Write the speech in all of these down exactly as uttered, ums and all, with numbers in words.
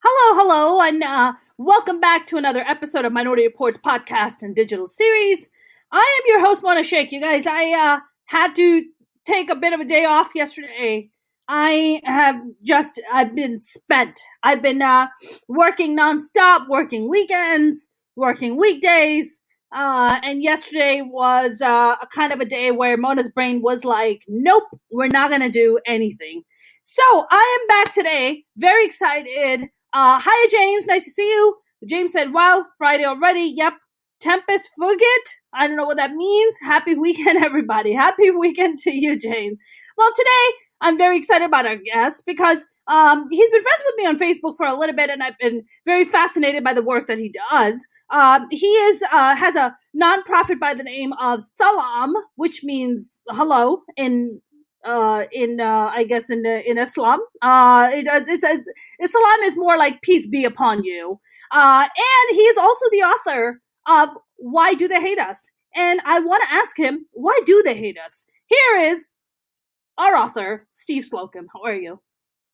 Hello, hello, and uh, welcome back to another episode of Minority Reports podcast and digital series. I am your host, Mona Sheikh. You guys, I uh, had to take a bit of a day off yesterday. I have just, I've been spent. I've been uh, working nonstop, working weekends, working weekdays, uh, and yesterday was uh, a kind of a day where Mona's brain was like, nope, we're not going to do anything. So I am back today, very excited. Uh, hiya, James. Nice to see you. James said, wow, Friday already. Yep. Tempest Fugit. I don't know what that means. Happy weekend, everybody. Happy weekend to you, James. Well, today I'm very excited about our guest because um, he's been friends with me on Facebook for a little bit, and I've been very fascinated by the work that he does. Um, he is uh, has a nonprofit by the name of Salam, which means hello in Uh, in uh, I guess in uh, in Islam, uh, it, it's, it's Islam is more like peace be upon you, uh, and he is also the author of Why Do They Hate Us? And I want to ask him, why do they hate us? Here is our author, Steve Slocum. How are you?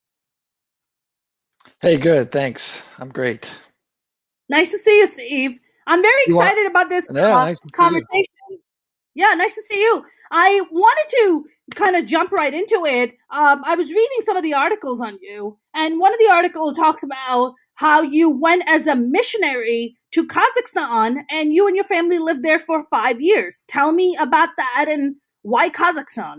Hey, good, thanks. I'm great. Nice to see you, Steve. I'm very You want- excited about this Yeah, uh, nice to see you. conversation. Yeah, nice to see you. I wanted to kind of jump right into it. Um, I was reading some of the articles on you, and one of the articles talks about how you went as a missionary to Kazakhstan, and you and your family lived there for five years. Tell me about that and why Kazakhstan?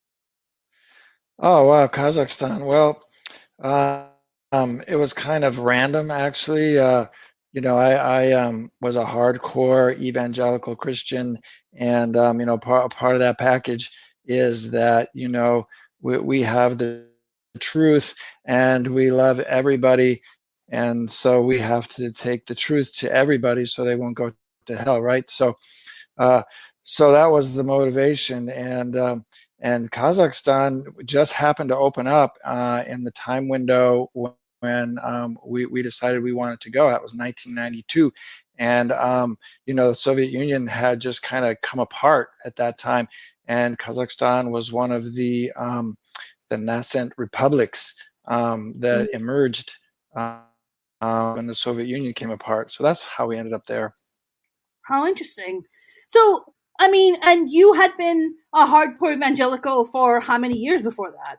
Oh, wow, Kazakhstan. Well, uh, um, it was kind of random, actually. Uh, you know, I, I um, was a hardcore evangelical Christian, and um, you know, part part of that package is that you know we we have the truth and we love everybody, and so we have to take the truth to everybody so they won't go to hell, right? So, uh, so that was the motivation, and um, and Kazakhstan just happened to open up uh, in the time window when um, we, we decided we wanted to go. That was nineteen ninety-two. And, um, you know, the Soviet Union had just kind of come apart at that time. And Kazakhstan was one of the, um, the nascent republics um, that Mm. emerged uh, uh, when the Soviet Union came apart. So that's how we ended up there. How interesting. So, I mean, and you had been a hardcore evangelical for how many years before that?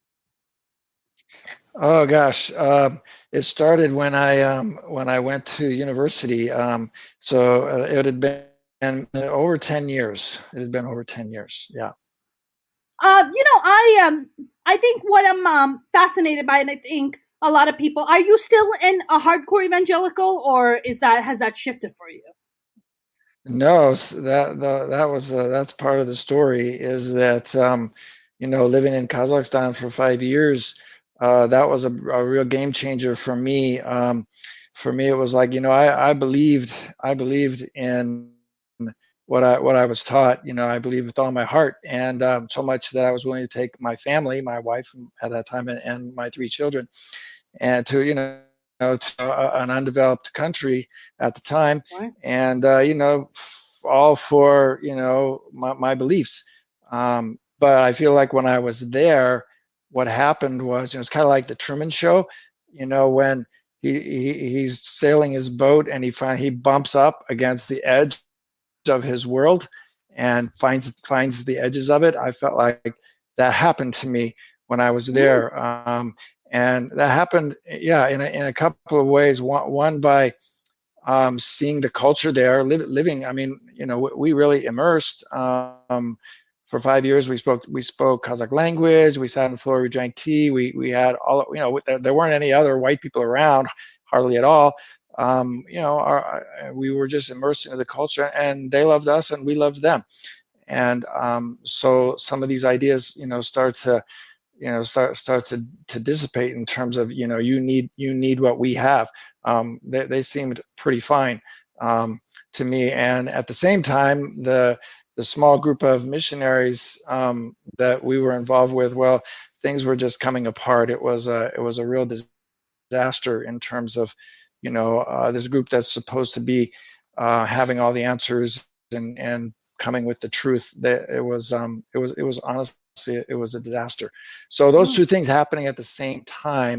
Oh gosh, um, it started when I um, when I went to university. Um, so uh, it had been over ten years. It had been over ten years. Yeah. Uh, you know, I um, I think what I'm um, fascinated by, and I think a lot of people, are you still in a hardcore evangelical, or is that has that shifted for you? No, that the, that was uh, that's part of the story. Is that um, you know living in Kazakhstan for five years, uh, that was a, a real game changer for me. Um, for me, it was like you know I, I believed I believed in what I what I was taught. You know, I believed with all my heart, and um, so much that I was willing to take my family, my wife at that time, and, and my three children, and to you know. To a, an undeveloped country at the time, Right. and uh, you know, f- all for you know my, my beliefs. Um, but I feel like when I was there, what happened was you know, it's kind of like the Truman Show. You know, when he, he he's sailing his boat and he find he bumps up against the edge of his world and finds finds the edges of it. I felt like that happened to me when I was there. Um, and that happened, yeah, in a, in a couple of ways. One, one by um, seeing the culture there, li- living. I mean, you know, we really immersed. Um, for five years, we spoke we spoke Kazakh language. We sat on the floor, we drank tea. We we had all, you know, there, there weren't any other white people around, hardly at all. Um, you know, our, we were just immersed into the culture, and they loved us, and we loved them. And um, so some of these ideas, you know, start to you know start start to to dissipate in terms of you know you need you need what we have. Um, they, they seemed pretty fine um, to me, and at the same time the the small group of missionaries um, that we were involved with, well, things were just coming apart. It was a it was a real disaster in terms of you know uh, this group that's supposed to be uh, having all the answers and and coming with the truth. That it was um, it was it was honestly it was a disaster. So those Oh. two things happening at the same time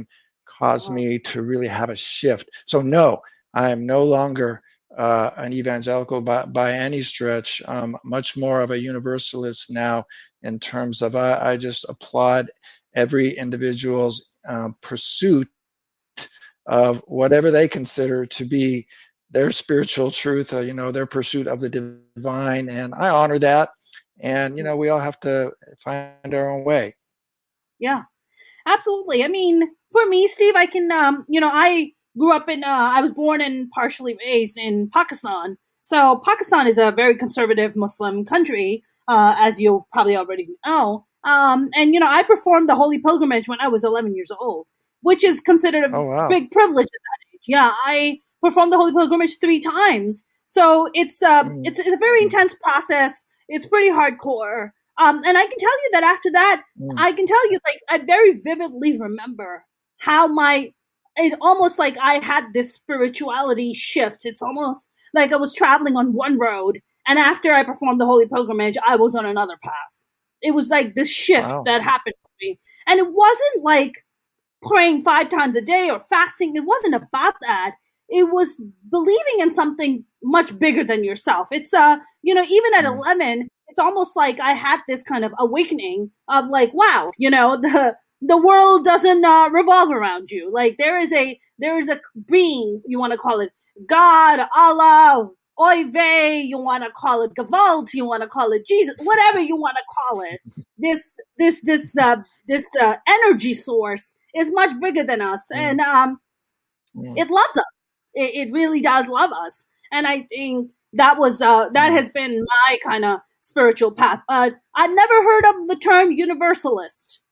caused me to really have a shift. So no, I am no longer uh, an evangelical by, by any stretch. Um, much more of a universalist now, in terms of I, I just applaud every individual's uh, pursuit of whatever they consider to be their spiritual truth, uh, you know, their pursuit of the divine. And I honor that. And, you know, we all have to find our own way. Yeah, absolutely. I mean, for me, Steve, I can, um, you know, I grew up in, uh, I was born and partially raised in Pakistan. So Pakistan is a very conservative Muslim country, uh, as you probably already know. Um, and, you know, I performed the Holy Pilgrimage when I was eleven years old, which is considered a Oh, wow. big privilege at that age. Yeah, I performed the Holy Pilgrimage three times. So it's, uh, Mm. it's, it's a very intense process. It's pretty hardcore. Um, and I can tell you that after that, Mm. I can tell you, like, I very vividly remember how my, it almost like I had this spirituality shift. It's almost like I was traveling on one road, and after I performed the Holy Pilgrimage, I was on another path. It was like this shift Wow. that happened for me. And it wasn't like praying five times a day or fasting. It wasn't about that. It was believing in something much bigger than yourself. It's, uh, you know, even at Mm. eleven, it's almost like I had this kind of awakening of like, wow, you know, the the world doesn't uh, revolve around you. Like there is a there is a being, you want to call it God, Allah, Oy vey, you want to call it Gewalt, you want to call it Jesus, whatever you want to call it. This this this uh, this uh, energy source is much bigger than us, Mm. and um, Mm. it loves us. It, it really does love us, and I think that was uh, that Mm. has been my kind of spiritual path. But I've never heard of the term universalist.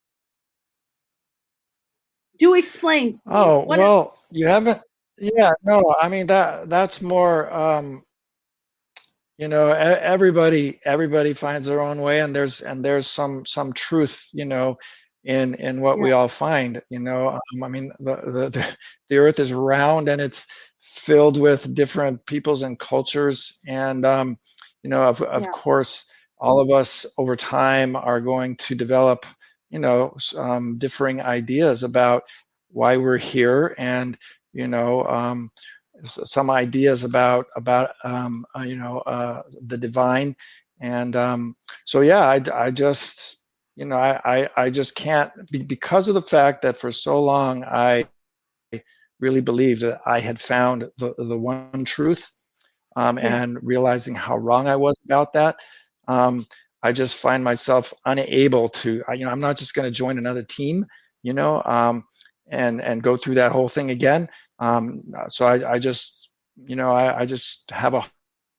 Do explain, Steve. Oh, What is- well, you haven't. Yeah, no, I mean that that's more. Um, you know, e- everybody everybody finds their own way, and there's and there's some some truth, you know, in in what we Yeah. all find. You know, um, I mean the, the the the earth is round, and it's filled with different peoples and cultures, and um, you know, of of Yeah. course, all of us over time are going to develop, you know, s- um, differing ideas about why we're here, and you know, um, s- some ideas about about um, uh, you know uh, the divine, and um, so yeah, I, I just you know I, I I just can't be, because of the fact that for so long I really believed that I had found the the one truth, um, Yeah. and realizing how wrong I was about that. Um, I just find myself unable to. I, you know, I'm not just going to join another team, you know, um, and and go through that whole thing again. Um, so I, I just, you know, I, I just have a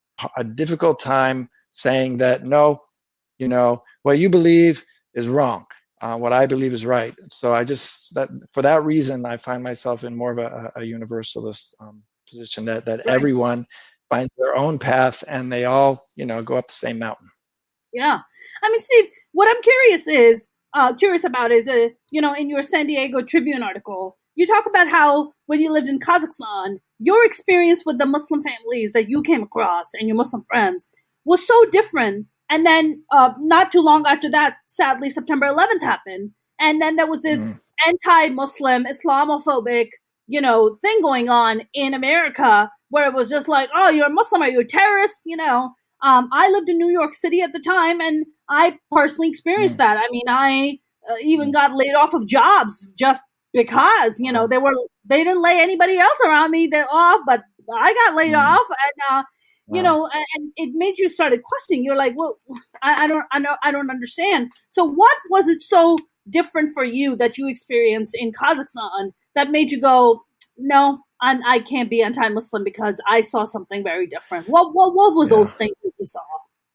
a difficult time saying that no, you know, what you believe is wrong. Uh, what I believe is right. So I just that for that reason I find myself in more of a, a universalist um, position that that Right. everyone finds their own path and they all, you know, go up the same mountain. Yeah. I mean, Steve, what I'm curious is, uh, curious about is, uh, you know, in your San Diego Tribune article, you talk about how when you lived in Kazakhstan, your experience with the Muslim families that you came across and your Muslim friends was so different. And then uh, not too long after that, sadly, September eleventh happened. And then there was this Mm. anti-Muslim, Islamophobic, you know, thing going on in America where it was just like, oh, you're a Muslim, are you a terrorist? You know, um, I lived in New York City at the time, and I personally experienced Mm. that. I mean, I uh, even Mm. got laid off of jobs just because, you know, Wow. they were they didn't lay anybody else around me they off, but I got laid Mm. off, and uh, you Wow. know, and, and it made you started questioning. You're like, well, I, I don't, I know, I don't understand. So, what was it so different for you that you experienced in Kazakhstan that made you go, no, I'm, I can't be anti-Muslim because I saw something very different? What, what, what were Yeah. those things that you saw?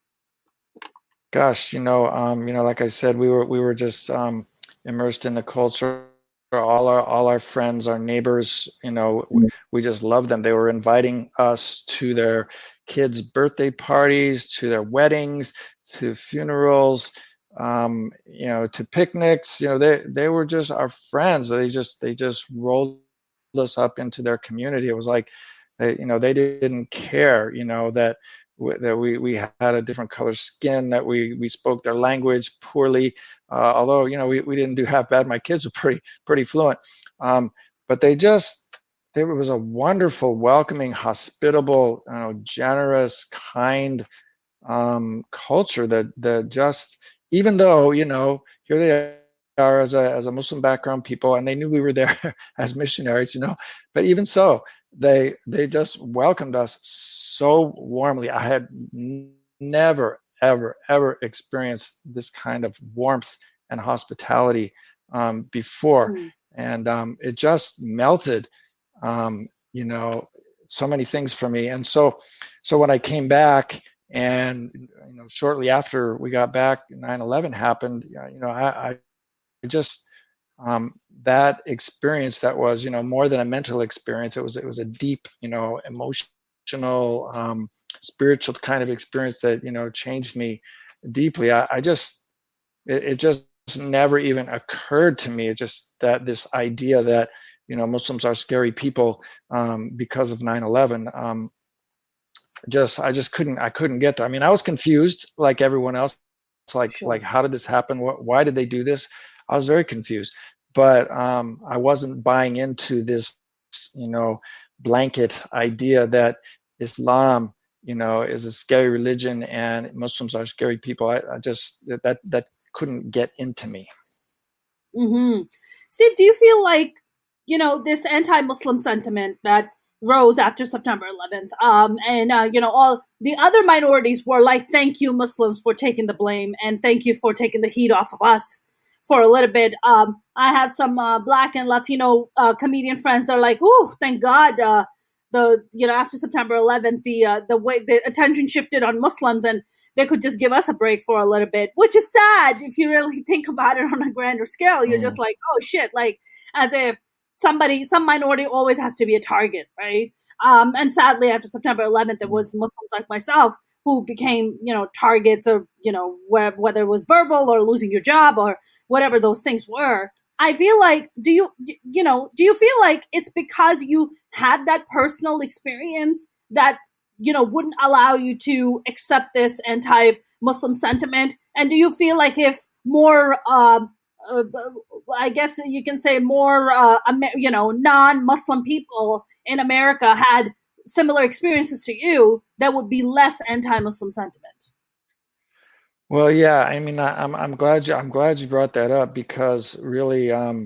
Gosh, you know, um, you know, like I said, we were we were just um, immersed in the culture. All our all our friends, our neighbors, you know, we, we just loved them. They were inviting us to their kids' birthday parties, to their weddings, to funerals, um, you know, to picnics. You know, they they were just our friends. They just they just rolled us up into their community. It was like, they, you know, they didn't care, you know, that that we we had a different color skin, that we we spoke their language poorly. Uh, although you know we, we didn't do half bad. My kids were pretty pretty fluent, um, but they just there was a wonderful, welcoming, hospitable, you know, generous, kind um, culture that that just, even though you know here they are as a as a Muslim background people, and they knew we were there as missionaries, you know, but even so, they they just welcomed us so warmly. I had n- never ever ever experienced this kind of warmth and hospitality um, before, mm. and um, it just melted, um, you know, so many things for me. And so, so when I came back, and you know, shortly after we got back, nine eleven happened. You know, I, I just um, that experience, that was, you know, more than a mental experience. It was it was a deep, you know, emotional, um, spiritual kind of experience that, you know, changed me deeply. I, I just it, it just never even occurred to me. It just that this idea that, you know, Muslims are scary people um, because of nine eleven. Um, just I just couldn't I couldn't get there. I mean, I was confused like everyone else. It's like sure. like how did this happen? What, why did they do this? I was very confused, but um, I wasn't buying into this, you know, blanket idea that Islam, you know, is a scary religion and Muslims are scary people. I, I just that that couldn't get into me. Mm-hmm. Steve, do you feel like, you know, this anti-Muslim sentiment that rose after September eleventh, um, and uh, you know, all the other minorities were like, "Thank you, Muslims, for taking the blame, and thank you for taking the heat off of us for a little bit." Um, I have some uh, Black and Latino uh, comedian friends that are like, "Oh, thank God, uh, the you know after September eleventh, the uh, the way the attention shifted on Muslims, and they could just give us a break for a little bit," which is sad if you really think about it on a grander scale. You're mm. just like, "Oh shit," like as if somebody, some minority always has to be a target, right? Um, and sadly, after September eleventh, it was Muslims like myself who became, you know, targets, or, you know, where, whether it was verbal or losing your job or whatever those things were. I feel like, do you, you know, do you feel like it's because you had that personal experience that, you know, wouldn't allow you to accept this anti-Muslim sentiment? And do you feel like if more, um, Uh, I guess you can say more, uh, you know, non-Muslim people in America had similar experiences to you, that would be less anti-Muslim sentiment? Well, yeah, I mean, I, I'm I'm glad you I'm glad you brought that up, because really, um,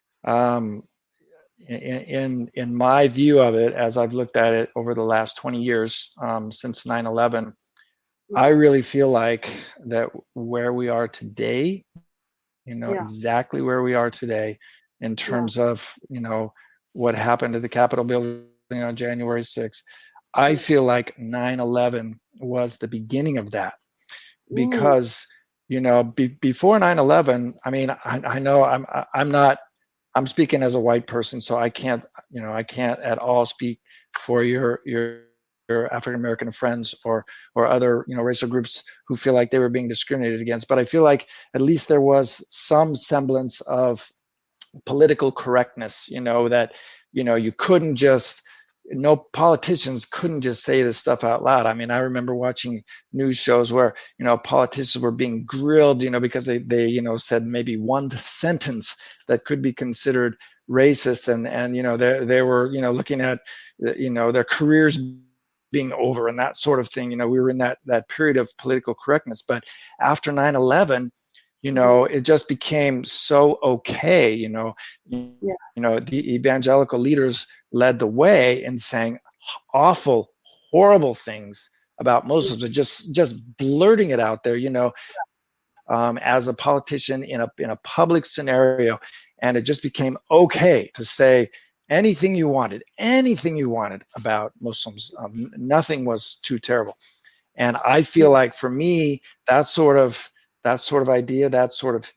um, in, in in my view of it, as I've looked at it over the last twenty years, um, since nine eleven, I really feel like that where we are today, you know, yeah. exactly where we are today in terms yeah. of, you know, what happened at the Capitol building on January sixth. I feel like nine eleven was the beginning of that, because, Ooh. you know, be, before nine eleven, I mean, I, I know I'm, I'm not, I'm speaking as a white person, so I can't, you know, I can't at all speak for your, your, your African-American friends or or other, you know, racial groups who feel like they were being discriminated against. But I feel like at least there was some semblance of political correctness, you know, that, you know, you couldn't just, no politicians couldn't just say this stuff out loud. I mean, I remember watching news shows where, you know, politicians were being grilled, you know, because they, they, you know, said maybe one sentence that could be considered racist. And, and, you know, they, they were, you know, looking at, you know, their careers being over and that sort of thing. You know, we were in that that period of political correctness. But after nine eleven, you know, it just became so okay, you know, yeah. you know, the evangelical leaders led the way in saying awful, horrible things about Muslims, and just just blurting it out there, you know, um, as a politician in a in a public scenario. And it just became okay to say anything you wanted, anything you wanted about Muslims. Um, nothing was too terrible. And I feel like for me, that sort of that sort of idea, that sort of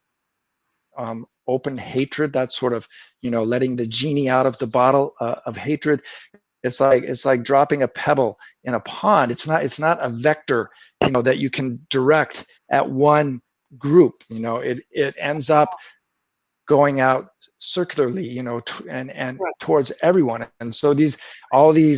um, open hatred, that sort of, you know, letting the genie out of the bottle uh, of hatred, it's like it's like dropping a pebble in a pond. It's not it's not a vector, you know, that you can direct at one group. You know, it it ends up going out circularly, you know, t- and and right. towards everyone. And so these all these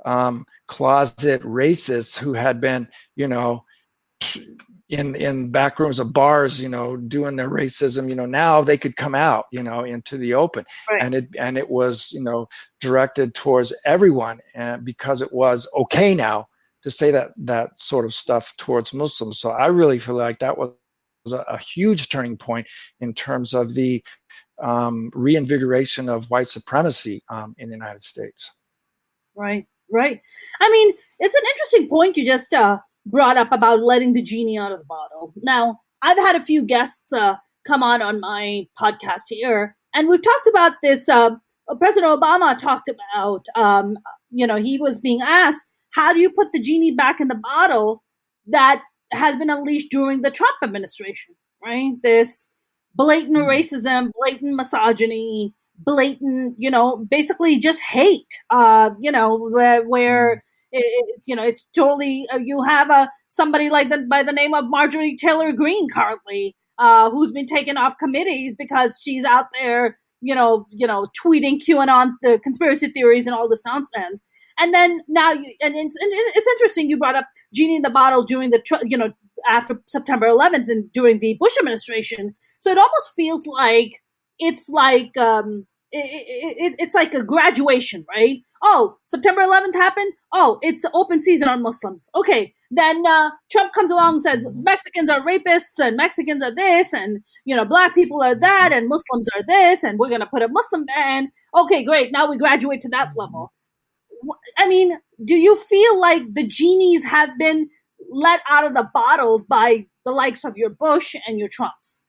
um, closet racists who had been, you know, in in back rooms of bars, you know, doing their racism, you know, now they could come out, you know, into the open. Right. And it and it was, you know, directed towards everyone, and because it was okay now to say that that sort of stuff towards Muslims. So I really feel like that was a, a huge turning point in terms of the um, reinvigoration of white supremacy um, in the United States. Right, right. I mean, it's an interesting point you just uh, brought up about letting the genie out of the bottle. Now, I've had a few guests uh, come on on my podcast here, and we've talked about this. Uh, President Obama talked about, um, you know, he was being asked, how do you put the genie back in the bottle that has been unleashed during the Trump administration, right? This blatant racism, blatant misogyny, blatant, you know, basically just hate, uh, you know, where, where it, it, you know, it's totally, uh, you have a, somebody like the, by the name of Marjorie Taylor Greene currently, uh, who's been taken off committees because she's out there, you know, you know, tweeting QAnon, the conspiracy theories and all this nonsense. And then now, you, and, it's, and it's interesting, you brought up genie in the bottle during the, you know, after September eleventh and during the Bush administration. So it almost feels like, it's like, um, it, it, it's like a graduation, right? Oh, September eleventh happened. Oh, it's open season on Muslims. Okay. Then uh, Trump comes along and says Mexicans are rapists and Mexicans are this and, you know, black people are that and Muslims are this and we're going to put a Muslim ban. Okay, great. Now we graduate to that level. I mean, do you feel like the genies have been let out of the bottles by the likes of your Bush and your Trumps?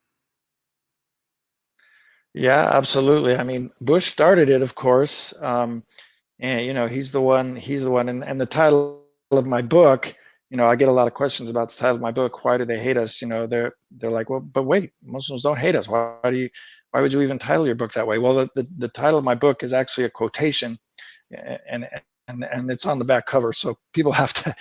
Yeah, absolutely. I mean, Bush started it, of course. Um, and, you know, he's the one, he's the one. And, and the title of my book, you know, I get a lot of questions about the title of my book. Why do they hate us? You know, they're, they're like, well, but wait, Muslims don't hate us. Why, why do you, why would you even title your book that way? Well, the, the, the title of my book is actually a quotation and, and, and it's on the back cover. So people have to,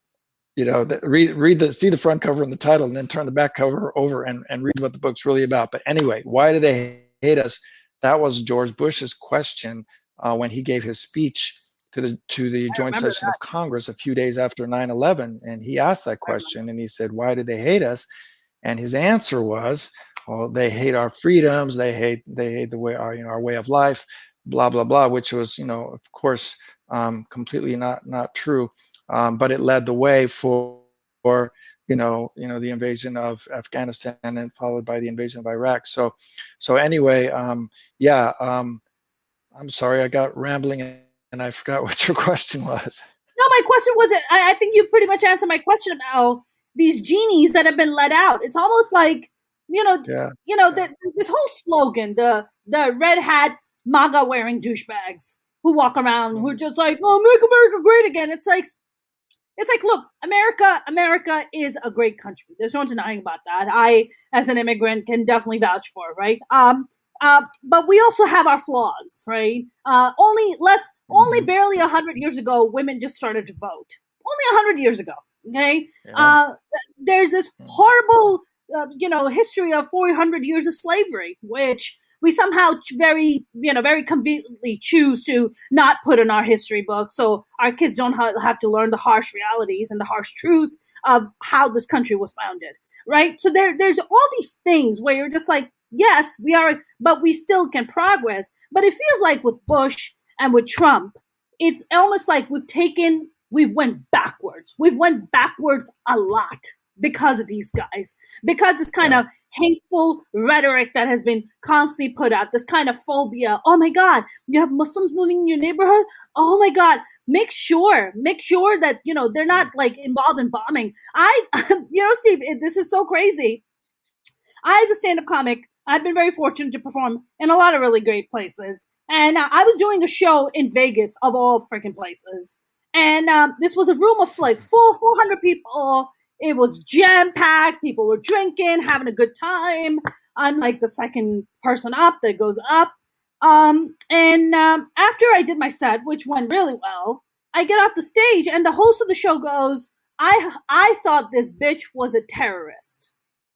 you know, read, read the, see the front cover and the title and then turn the back cover over and, and read what the book's really about. But anyway, why do they hate us? That was George Bush's question uh, when he gave his speech to the to the joint session that. of Congress a few days after nine eleven, and he asked that question and he said, why do they hate us? And his answer was, well, they hate our freedoms, they hate they hate the way our you know our way of life, blah blah blah, which was, you know, of course, um, completely not not true, um, but it led the way for for you know, you know, the invasion of Afghanistan and followed by the invasion of Iraq. So, so anyway, um, yeah, um, I'm sorry, I got rambling and I forgot what your question was. No, my question wasn't, I, I think you pretty much answered my question about these genies that have been let out. It's almost like, you know, yeah. you know, the, this whole slogan, the, the red hat MAGA wearing douchebags who walk around, who are just like, oh, make America great again. It's like, It's like, look, America, America is a great country. There's no denying about that. I, as an immigrant, can definitely vouch for it, right? Um, uh, but we also have our flaws, right? Uh, only less, only barely a hundred years ago, women just started to vote. Only a hundred years ago, okay? Yeah. Uh, there's this horrible, uh, you know, history of four hundred years of slavery, which we somehow very, you know, very conveniently choose to not put in our history book. So our kids don't ha- have to learn the harsh realities and the harsh truth of how this country was founded. Right. So there, there's all these things where you're just like, yes, we are, but we still can progress. But it feels like with Bush and with Trump, it's almost like we've taken, we've went backwards. We've went backwards a lot because of these guys, because this kind yeah. of hateful rhetoric that has been constantly put out, this kind of phobia. Oh my God, you have Muslims moving in your neighborhood? Oh my God, make sure, make sure that, you know, they're not like involved in bombing. I, you know, Steve, this is so crazy. I, as a stand-up comic, I've been very fortunate to perform in a lot of really great places. And uh, I was doing a show in Vegas, of all freaking places. And um, this was a room of like four, four hundred people. It was jam-packed. People were drinking, having a good time. I'm like the second person up that goes up. Um, and um, after I did my set, which went really well, I get off the stage and the host of the show goes, I I thought this bitch was a terrorist.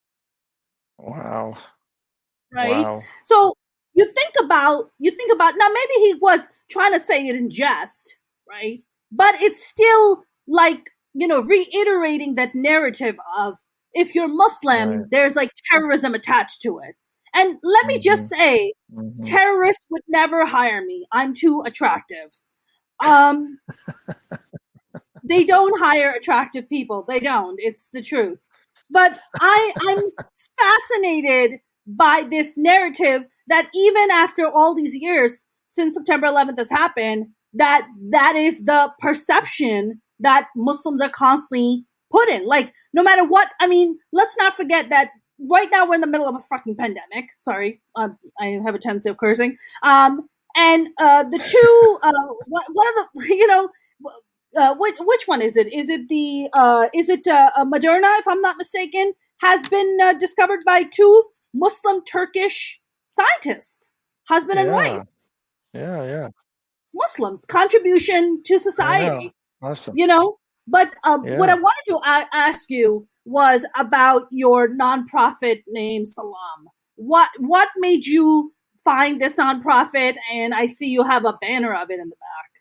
Wow. Right? Wow. So you think about, you think about, now maybe he was trying to say it in jest, right? but it's still like, you know, reiterating that narrative of if you're Muslim, Right. there's like terrorism attached to it. And let me just Mhm. say, Mhm. terrorists would never hire me. I'm too attractive. Um, they don't hire attractive people. They don't. It's the truth. But I, I'm fascinated by this narrative that even after all these years since September eleventh has happened, that that is the perception that Muslims are constantly put in. Like, no matter what, I mean, let's not forget that right now we're in the middle of a fucking pandemic. Sorry, um, I have a tendency of cursing. Um, and uh, the two, uh, one of the, you know, uh, which, which one is it? Is it the, uh, is it uh, uh, Moderna, if I'm not mistaken, has been uh, discovered by two Muslim Turkish scientists, husband and Yeah. wife, Yeah. Yeah. Muslims, contribution to I know. society, Awesome. you know? But uh, what I Yeah. wanted to a- ask you was about your nonprofit named Salam. What what made you find this nonprofit? And I see you have a banner of it in the back.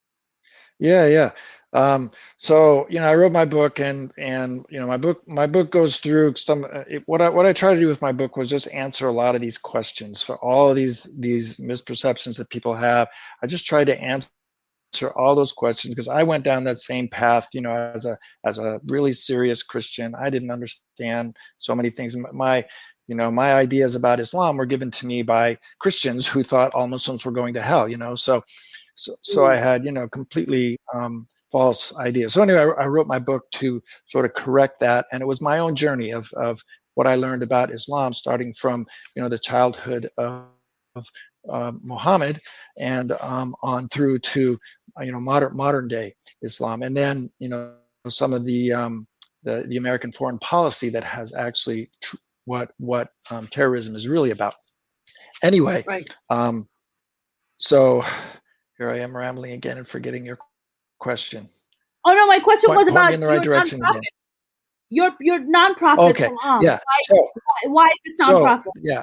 Yeah. Yeah. Um, so, you know, I wrote my book and, and, you know, my book, my book goes through some, uh, it, what I, what I try to do with my book was just answer a lot of these questions for all of these, these misperceptions that people have. I just tried to answer all those questions because I went down that same path, you know, as a, as a really serious Christian. I didn't understand so many things. My, you know, my ideas about Islam were given to me by Christians who thought all Muslims were going to hell, you know, so, so, so I had, you know, completely, um, false ideas. So anyway, I, I wrote my book to sort of correct that. And it was my own journey of, of what I learned about Islam, starting from, you know, the childhood of, of uh, Muhammad and um, on through to, you know, modern, modern day Islam. And then, you know, some of the, um, the, the American foreign policy that has actually tr- what, what um, terrorism is really about. Anyway, Right. um, so here I am rambling again and forgetting your question. Oh no, my question Point, was point about me in the right your direction nonprofit. again. Your your nonprofit Okay, Salam. yeah. Why, So, why, why this so nonprofit? yeah.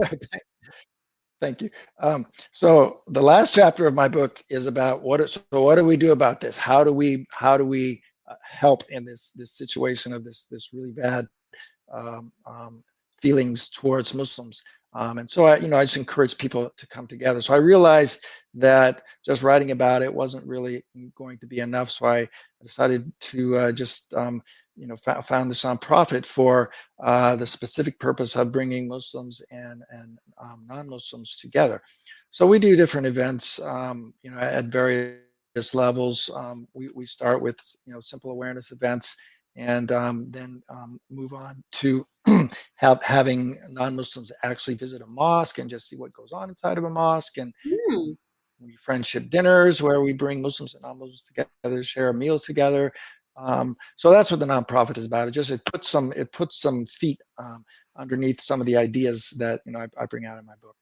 Thank you. Um, so the last chapter of my book is about what. So what do we do about this? How do we how do we uh, help in this this situation of this this really bad um, um, feelings towards Muslims? Um, and so I, you know, I just encourage people to come together. So I realized that just writing about it wasn't really going to be enough. So I decided to uh, just, um, you know, f- found this nonprofit for uh, the specific purpose of bringing Muslims and and um, non-Muslims together. So we do different events, um, you know, at various levels. Um, we we start with, you know, simple awareness events, and um, then um, move on to have having non-Muslims actually visit a mosque and just see what goes on inside of a mosque, and Hmm. we friendship dinners where we bring Muslims and non-Muslims together, share a meal together. Um, so that's what the nonprofit is about. It just it puts some it puts some feet um, underneath some of the ideas that, you know, I, I bring out in my book.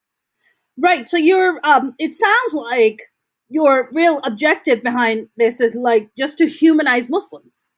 Right. So you're um it sounds like your real objective behind this is like just to humanize Muslims.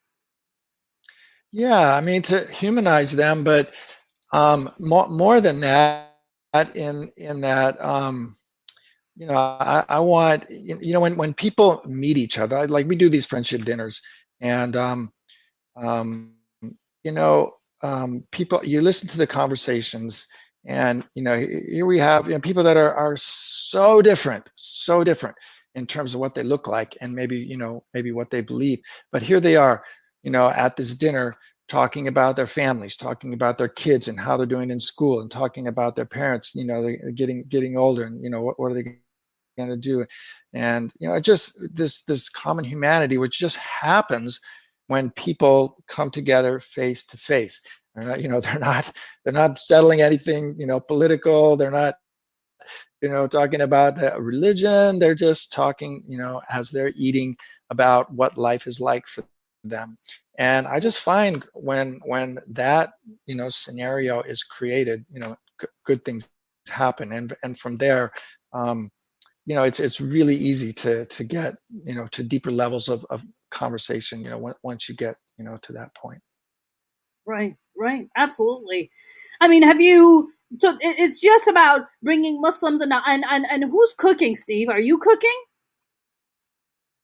Yeah, I mean, to humanize them, but um, more more than that, in in that. Um, you know, I, I want, you know, when, when people meet each other, like we do these friendship dinners, and, um, um, you know, um, people, you listen to the conversations, and, you know, here we have, you know, people that are, are so different, so different in terms of what they look like and maybe, you know, maybe what they believe. But here they are, you know, at this dinner, talking about their families, talking about their kids and how they're doing in school, and talking about their parents, you know, they're getting, getting older, and, you know, what, what are they going to do? And, you know, just this this common humanity, which just happens when people come together face to face. They're not, you know, they're not they're not settling anything, you know, political. They're not, you know, talking about the religion. They're just talking, you know, as they're eating, about what life is like for them. And I just find when when that, you know, scenario is created, you know, g- good things happen. And and from there, um, you know, it's it's really easy to to get, you know, to deeper levels of, of conversation, you know, when, once you get, you know, to that point. Right. Right. Absolutely. I mean, have you? So it, it's just about bringing Muslims and and and and who's cooking, Steve? Are you cooking?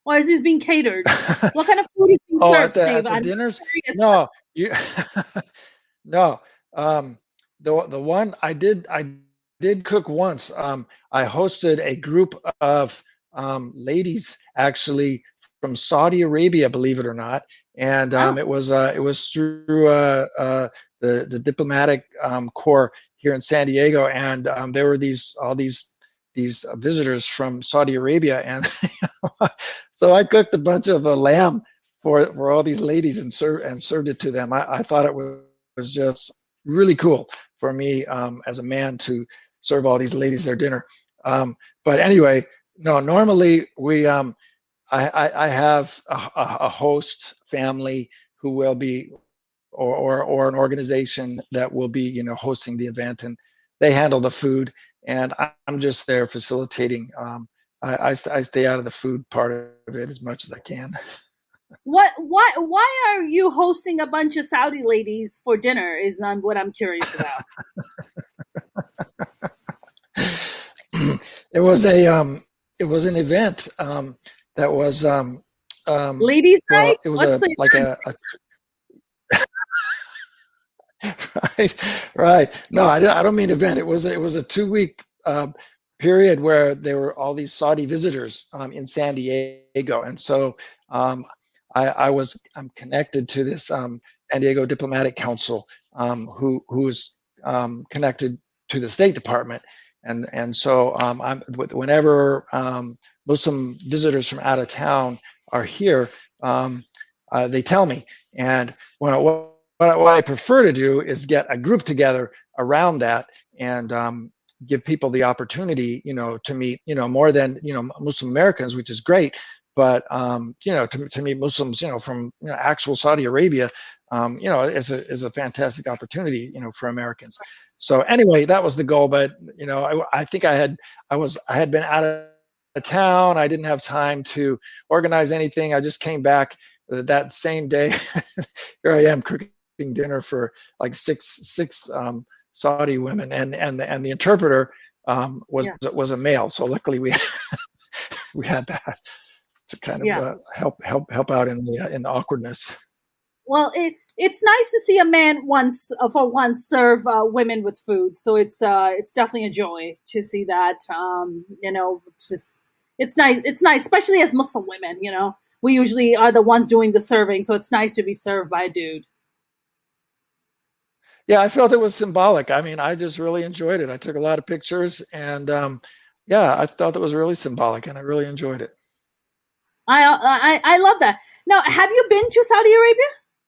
or is this being catered? What kind of food is being oh, served, at the, Steve? at the I'm dinners? curious. No, you. no. Um, the the one I did I did cook once. Um, I hosted a group of um, ladies actually from Saudi Arabia, believe it or not, and um, Oh. it was uh, it was through uh, uh, the the diplomatic um, corps here in San Diego, and um, there were these all these these visitors from Saudi Arabia, and so I cooked a bunch of uh, lamb for for all these ladies and served and served it to them. I, I thought it was, was just really cool for me um, as a man to serve all these ladies their dinner. Um, but anyway, no, normally we. Um, I, I, I have a, a host family who will be, or, or or an organization that will be, you know, hosting the event, and they handle the food, and I'm just there facilitating. Um, I, I, I stay out of the food part of it as much as I can. What? Why? Why are you hosting a bunch of Saudi ladies for dinner? Is um, what I'm curious about. It was a um, it was an event. Um, That was um, um, ladies' well, night. it was What's a the like a, a right, right. No, I don't, I don't mean event. It was it was a two week uh, period where there were all these Saudi visitors um, in San Diego, and so um, I, I was I'm connected to this um, San Diego Diplomatic Council, um, who who's um, connected to the State Department, and and so um, I'm whenever um, Muslim visitors from out of town are here, um, uh, they tell me, and when I, what, what I prefer to do is get a group together around that and um, give people the opportunity, you know, to meet, you know, more than, you know, Muslim Americans, which is great, but um, you know, to, to meet Muslims, you know, from you know, actual Saudi Arabia, um, you know, is a is a fantastic opportunity, you know, for Americans. So anyway, that was the goal, but you know, I, I think I had I was I had been out of town. I didn't have time to organize anything. I just came back that same day. Here I am cooking dinner for like six six um, Saudi women, and and the, and the interpreter um, was yeah. was a male. So luckily we we had that to kind of yeah. uh, help help help out in the uh, in the awkwardness. Well, it it's nice to see a man once uh, for once serve uh, women with food. So it's uh it's definitely a joy to see that. Um, you know, it's just it's nice. It's nice, especially as Muslim women. You know, we usually are the ones doing the serving, so it's nice to be served by a dude. Yeah, I felt it was symbolic. I mean, I just really enjoyed it. I took a lot of pictures, and um, yeah, I thought it was really symbolic, and I really enjoyed it. I I I love that. Now, have you been to Saudi Arabia?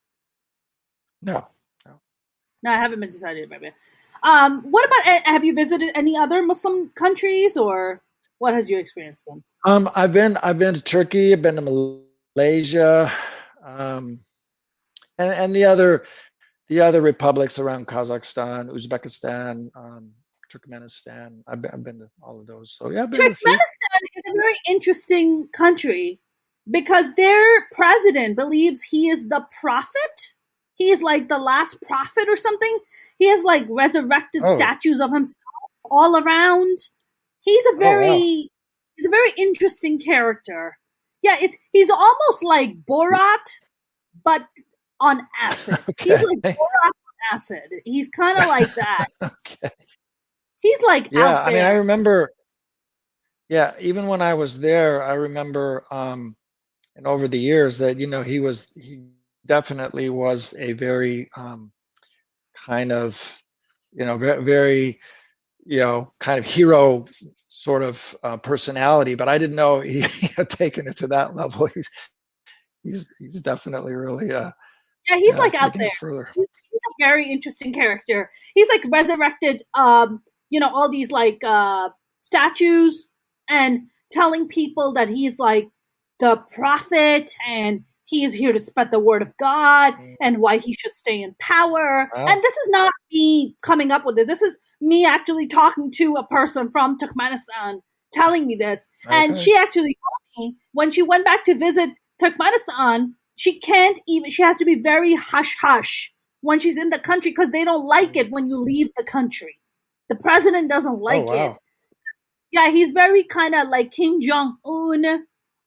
No, no, no, I haven't been to Saudi Arabia. Um, what about? Have you visited any other Muslim countries, or what has your experience been? Um, I've been I've been to Turkey. I've been to Malaysia, um, and and the other the other republics around Kazakhstan, Uzbekistan, um, Turkmenistan. I've been, I've been to all of those. So yeah, I've been Turkmenistan is a very interesting country because their president believes he is the prophet. He is like the last prophet or something. He has like resurrected oh. statues of himself all around. He's a very, oh, wow. he's a very interesting character. Yeah, it's he's almost like Borat, but on acid. Okay. He's like Borat on acid. He's kind of like that. Okay. He's like yeah. out there. I mean, I remember. Yeah, even when I was there, I remember, um, and over the years that you know he was he. definitely was a very um, kind of, you know, very, very, you know, kind of hero sort of uh, personality. But I didn't know he, he had taken it to that level. He's he's he's definitely really. Uh, yeah, he's uh, like out there. He's, he's a very interesting character. He's like resurrected, um, you know, all these like uh, statues and telling people that he's like the prophet and he is here to spread the word of God and why he should stay in power. Wow. And this is not me coming up with this. This is me actually talking to a person from Turkmenistan telling me this. Okay. And she actually told me when she went back to visit Turkmenistan, she can't even, she has to be very hush-hush when she's in the country because they don't like it when you leave the country. The president doesn't like oh, wow. it. Yeah, he's very kind of like Kim Jong-un.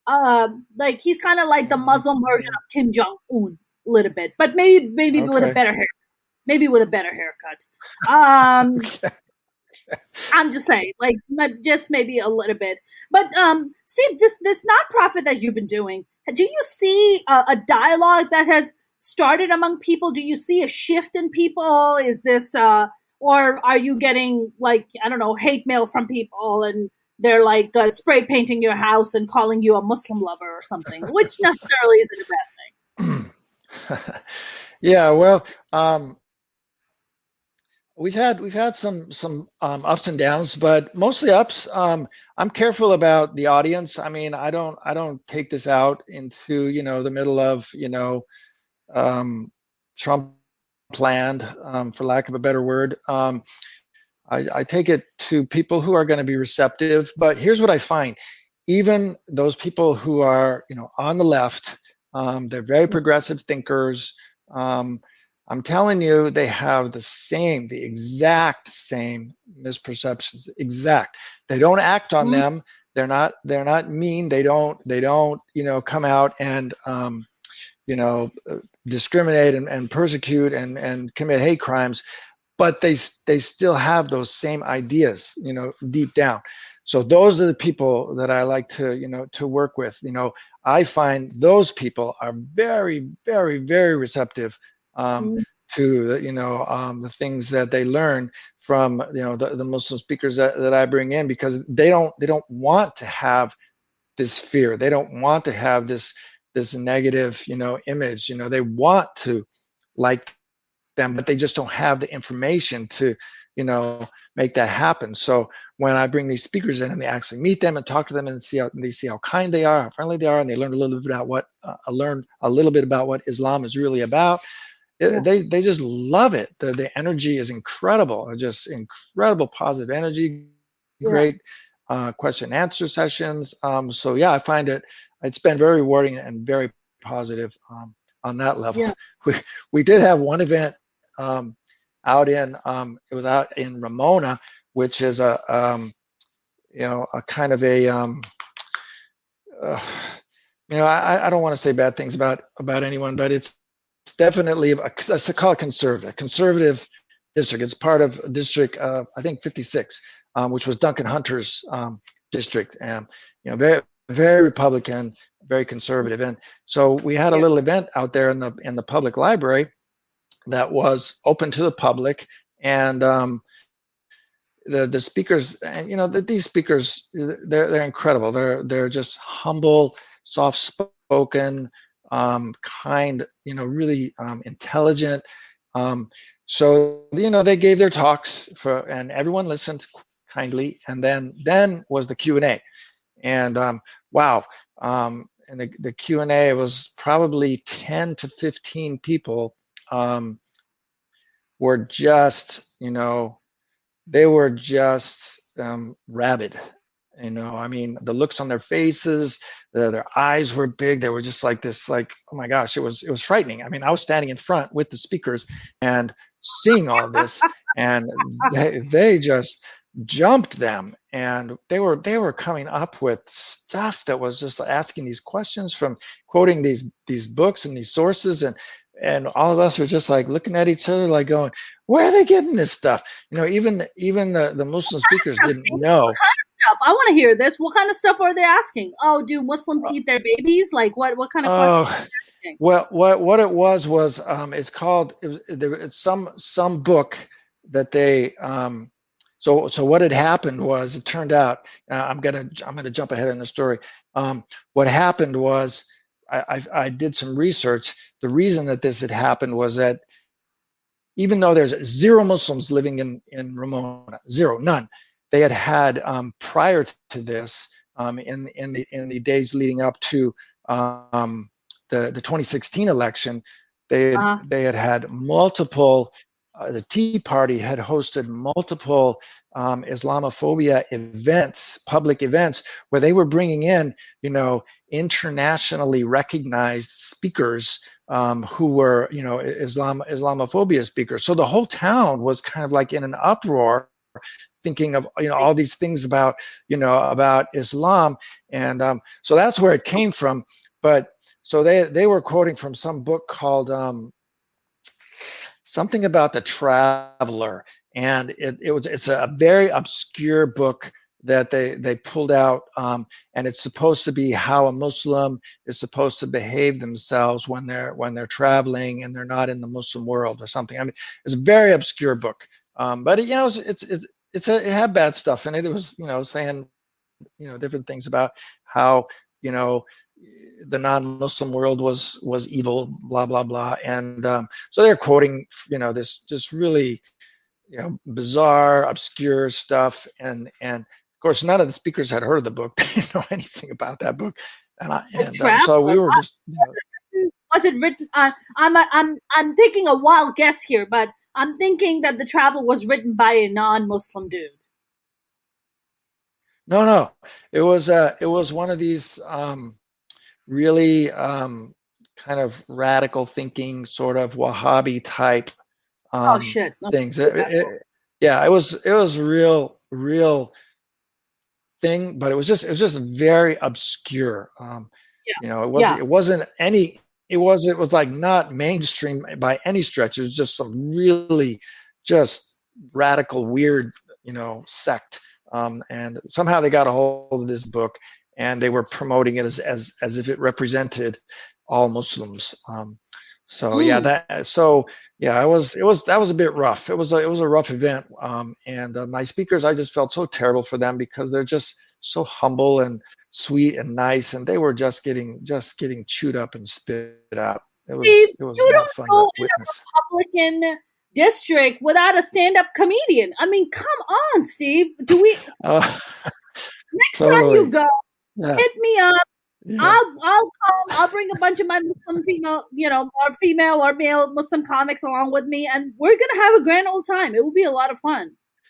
Uh, like he's kind of like the Muslim version of Kim Jong Un, a little bit, but maybe maybe okay. with a better hair, maybe with a better haircut. Um, okay. I'm just saying, like, just maybe a little bit. But um, Steve, this this nonprofit that you've been doing, do you see a, a dialogue that has started among people? Do you see a shift in people? Is this, uh, or are you getting like I don't know, hate mail from people and they're like uh, spray painting your house and calling you a Muslim lover or something, which necessarily isn't a bad thing. Yeah, well, um, we've had we've had some some um, ups and downs, but mostly ups. Um, I'm careful about the audience. I mean, I don't I don't take this out into you know the middle of you know um, Trump land, um, for lack of a better word. Um, I, I take it to people who are going to be receptive, but here's what I find. Even those people who are, you know, on the left, um, they're very progressive thinkers. Um, I'm telling you, they have the same, the exact same misperceptions, exact. They don't act on mm-hmm. them. They're not, they're not mean. They don't, they don't, you know, come out and, um, you know, discriminate and, and persecute and, and commit hate crimes. But they they still have those same ideas, you know, deep down. So those are the people that I like to, you know, to work with. You know, I find those people are very, very, very receptive um, mm-hmm. to the, you know, um, the things that they learn from, you know, the, the Muslim speakers that, that I bring in, because they don't they don't want to have this fear. They don't want to have this this negative, you know, image. You know, they want to like them, but they just don't have the information to, you know, make that happen. So when I bring these speakers in and they actually meet them and talk to them and see how they see how kind they are, how friendly they are, and they learn a little bit about what uh, learn a little bit about what Islam is really about, it, yeah. they they just love it. The the energy is incredible, just incredible positive energy, yeah. great uh, question and answer sessions. Um, so yeah, I find it it's been very rewarding and very positive um, on that level. Yeah. We we did have one event. Um, out in, um, it was out in Ramona, which is a, um, you know, a kind of a, um, uh, you know, I, I don't want to say bad things about, about anyone, but it's, it's definitely, a, let's call it conservative, conservative district. It's part of district, uh, I think fifty-six, um, which was Duncan Hunter's um, district, and, you know, very, very Republican, very conservative. And so we had a little event out there in the, in the public library that was open to the public, and um, the the speakers, and you know, the, these speakers, they're they're incredible. They're they're just humble, soft spoken, um, kind, you know, really um, intelligent. Um, so you know, they gave their talks for, and everyone listened kindly, and then then was the Q and A, and um, wow. Um, and the, the Q and A was probably ten to fifteen people. Um, were just, you know, they were just um, rabid, you know, I mean, the looks on their faces, the, their eyes were big. They were just like this, like, oh my gosh, it was, it was frightening. I mean, I was standing in front with the speakers and seeing all this, and they, they just jumped them, and they were, they were coming up with stuff that was just asking these questions, from quoting these, these books and these sources, and, And all of us were just like looking at each other, like going, "Where are they getting this stuff?" You know, even even the, the Muslim speakers stuff, didn't Steve? know. What kind of stuff? I want to hear this. What kind of stuff are they asking? Oh, do Muslims uh, eat their babies? Like what? What kind of uh, questions? Well, what what it was was um, it's called it was, there, it's some some book that they. Um, so so what had happened was, it turned out uh, I'm gonna I'm gonna jump ahead in the story. Um, what happened was. I, I, I did some research. The reason that this had happened was that even though there's zero Muslims living in, in Ramona, zero, none, they had had um, prior to this, um, in in the in the days leading up to um, the the twenty sixteen election, they had, uh-huh. they had had multiple. Uh, the Tea Party had hosted multiple um, Islamophobia events, public events, where they were bringing in, you know, internationally recognized speakers um, who were, you know, Islam Islamophobia speakers. So the whole town was kind of like in an uproar, thinking of, you know, all these things about, you know, about Islam. And um, so that's where it came from. But so they, they were quoting from some book called um, something about the traveler. And it, it was, it's a very obscure book that they, they pulled out. Um, and it's supposed to be how a Muslim is supposed to behave themselves when they're, when they're traveling and they're not in the Muslim world or something. I mean, it's a very obscure book. Um, but it, you know, it's, it's, it's, it's a, it had bad stuff in it. It was, you know, saying, you know, different things about how, you know, the non-Muslim world was was evil, blah blah blah, and um, so they're quoting, you know, this just really, you know, bizarre, obscure stuff, and and of course none of the speakers had heard of the book. They didn't know anything about that book, and I, and um, so we were just. You know, was it written? Uh, I'm a, I'm I'm taking a wild guess here, but I'm thinking that The Traveler was written by a non-Muslim dude. No, no, it was uh, it was one of these. Um, really um, kind of radical thinking, sort of Wahhabi type um, oh, shit. No, things. It, it, yeah, it was it was a real real thing, but it was just it was just very obscure. Um, yeah. You know, it was yeah. it wasn't any. It was it was like not mainstream by any stretch. It was just some really just radical, weird, you know, sect. Um, and somehow they got a hold of this book. And they were promoting it as as as if it represented all Muslims. Um, so mm. yeah, that so yeah, it was it was that was a bit rough. It was a, it was a rough event. Um, and uh, my speakers, I just felt so terrible for them because they're just so humble and sweet and nice, and they were just getting just getting chewed up and spit out. It was Steve, it was you not don't fun go to in witness. A Republican district without a stand-up comedian. I mean, come on, Steve. Do we? Uh, Next totally. time you go. Yeah. Hit me up. Yeah. I'll I'll come. I'll bring a bunch of my Muslim female, you know, or female or male Muslim comics along with me, and we're gonna have a grand old time. It will be a lot of fun.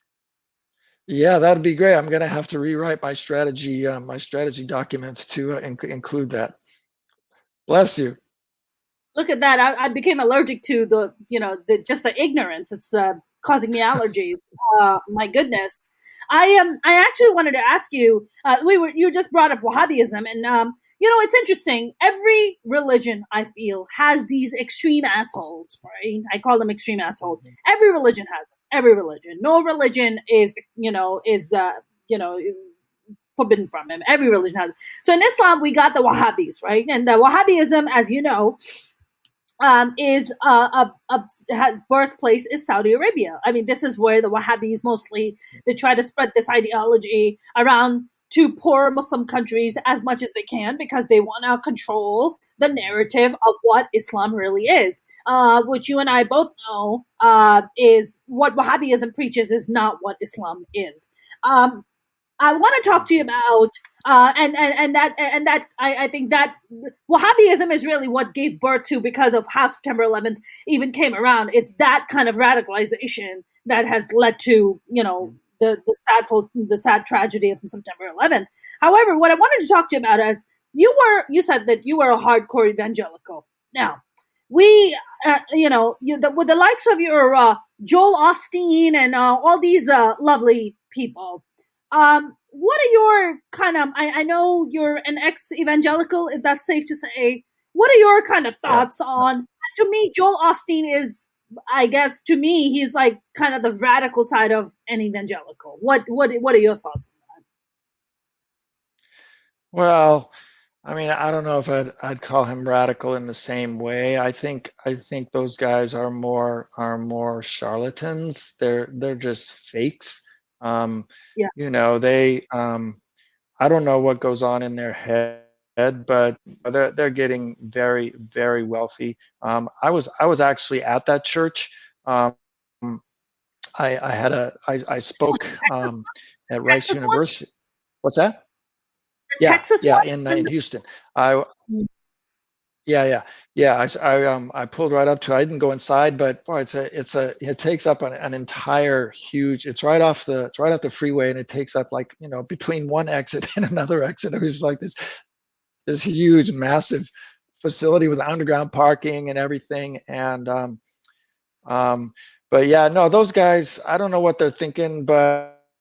Yeah, that'd be great. I'm gonna have to rewrite my strategy, uh, my strategy documents to uh, inc- include that. Bless you. Look at that! I, I became allergic to the, you know, the just the ignorance. It's uh, causing me allergies. uh, my goodness. I um I actually wanted to ask you. Uh, we were you just brought up Wahhabism, and um you know, it's interesting. Every religion, I feel, has these extreme assholes, right? I call them extreme assholes. Every religion has them. Every religion. No religion is you know is uh you know forbidden from him. Every religion has it. So in Islam, we got the Wahhabis, right? And the Wahhabism, as you know, Um, is uh, a, a, has birthplace is Saudi Arabia. I mean, this is where the Wahhabis mostly, they try to spread this ideology around to poor Muslim countries as much as they can because they want to control the narrative of what Islam really is, uh, which you and I both know uh, is what Wahhabism preaches is not what Islam is. Um, I want to talk to you about, uh, and, and, and that, and that, I, I think that Wahhabism is really what gave birth to, because of how September eleventh even came around. It's that kind of radicalization that has led to, you know, the, the sad, the sad tragedy of September eleventh. However, what I wanted to talk to you about is you were, you said that you were a hardcore evangelical. Now, we, uh, you know, you, the, with the likes of your uh, Joel Osteen and uh, all these uh, lovely people, Um, what are your kind of, I, I know you're an ex-evangelical, if that's safe to say. What are your kind of thoughts yeah. on, to me, Joel Osteen is, I guess, to me, he's like kind of the radical side of an evangelical. What, what, what are your thoughts on that? Well, I mean, I don't know if I'd, I'd call him radical in the same way. I think, I think those guys are more, are more charlatans. They're, they're just fakes. Um, yeah. You know, they, um, I don't know what goes on in their head, but they're, they're getting very, very wealthy. Um, I was, I was actually at that church. Um, I, I had a, I, I spoke, um, at Rice Texas University. One? What's that? The yeah. Texas yeah. one? In, in Houston. I, Yeah, yeah, yeah. I, I um I pulled right up to it. I didn't go inside, but boy, it's a it's a it takes up an, an entire huge. It's right off the it's right off the freeway, and it takes up like you know between one exit and another exit. It was just like this this huge, massive facility with underground parking and everything. And um um, but yeah, no, those guys. I don't know what they're thinking, but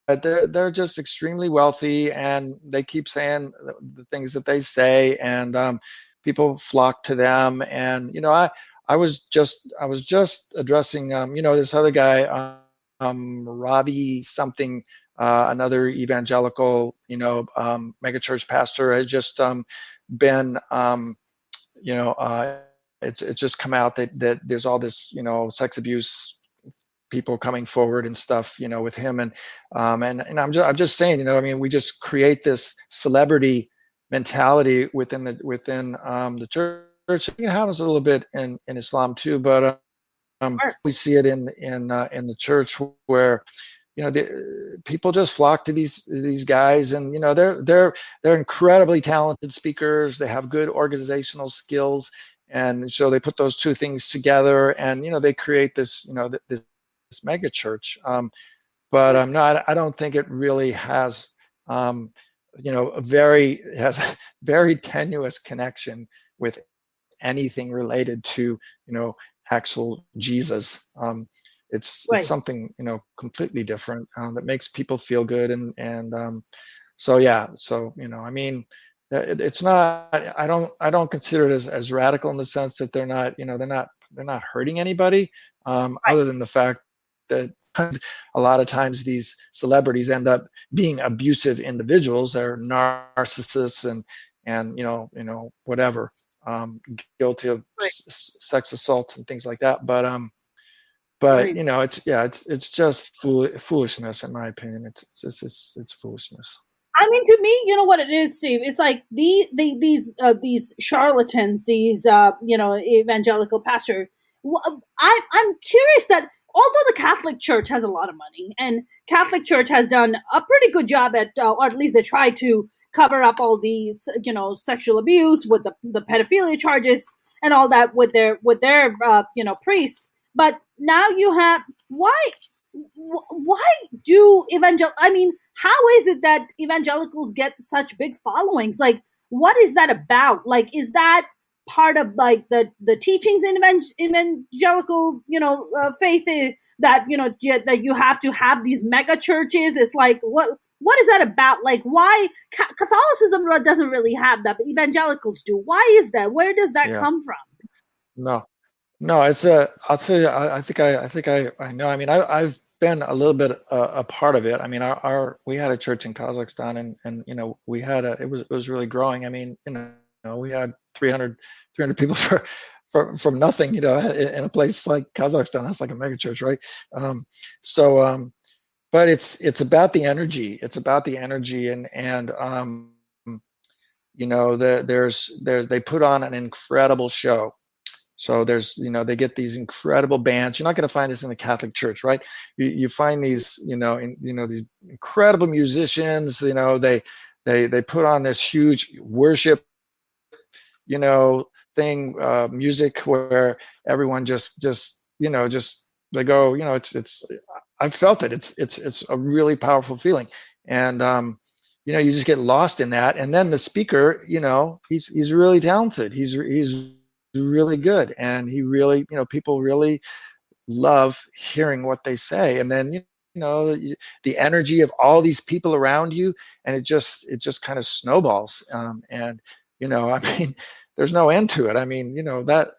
they're they're just extremely wealthy, and they keep saying the things that they say, and um, people flock to them. And you know, I I was just I was just addressing um, you know, this other guy, um, Ravi something, uh, another evangelical, you know, um, megachurch pastor has just um, been um, you know, uh, it's it's just come out that that there's all this, you know, sex abuse people coming forward and stuff, you know, with him. And um, and and I'm just I'm just saying, you know, I mean, we just create this celebrity mentality within the within um, the church. It happens a little bit in, in Islam too, but um, Sure. we see it in in uh, in the church where, you know, the, people just flock to these these guys, and you know, they're they're they're incredibly talented speakers. They have good organizational skills, and so they put those two things together, and you know, they create this, you know, this this mega church. Um, but um, no, I, I don't think it really has, um, you know, a very has a very tenuous connection with anything related to, you know, actual Jesus. Um, it's Right. it's something, you know, completely different, um, that makes people feel good, and and um, so yeah, so you know, I mean, it, it's not. I don't I don't consider it as, as radical in the sense that they're not, you know, they're not they're not hurting anybody, um, Right. other than the fact that a lot of times these celebrities end up being abusive individuals. They're narcissists, and and you know you know whatever, um, guilty of Right. s- sex assaults and things like that. But um, but Right. you know, it's yeah, it's it's just fool- foolishness, in my opinion. It's it's it's it's foolishness. I mean, to me, you know what it is, Steve? It's like the, the these uh, these charlatans, these uh, you know, evangelical pastors. I I'm curious that although the Catholic Church has a lot of money, and Catholic Church has done a pretty good job at, uh, or at least they try to cover up all these, you know, sexual abuse with the the pedophilia charges and all that with their with their uh, you know, priests. But now you have why why do evangel? I mean, how is it that evangelicals get such big followings? Like, what is that about? Like, is that part of like the the teachings in evangelical, you know, uh, faith, is that, you know, that you have to have these mega churches? It's like, what what is that about? Like, why Catholicism doesn't really have that, but evangelicals do? Why is that? Where does that Yeah. come from? No, no, it's a. I'll tell you. I, I think I. I think I. I know. I mean, I, I've been a little bit a, a part of it. I mean, our, our we had a church in Kazakhstan, and and you know, we had a. It was it was really growing. I mean, you know, we had three hundred people for, for from nothing. You know, in a place like Kazakhstan, that's like a mega church, right? Um, so, um, but it's it's about the energy. It's about the energy, and and um, you know, the, there's there they put on an incredible show. So there's, you know, they get these incredible bands. You're not going to find this in the Catholic Church, right? You, you find these, you know, in, you know, these incredible musicians. You know, they they they put on this huge worship, you know, thing, uh, music where everyone just just you know just they go, you know, it's it's I've felt it. It's it's it's a really powerful feeling, and um, you know, you just get lost in that. And then the speaker, you know, he's he's really talented. He's he's really good, and he really, you know, people really love hearing what they say. And then, you know, the energy of all these people around you, and it just it just kind of snowballs. Um, and you know, I mean, there's no end to it. I mean, you know, that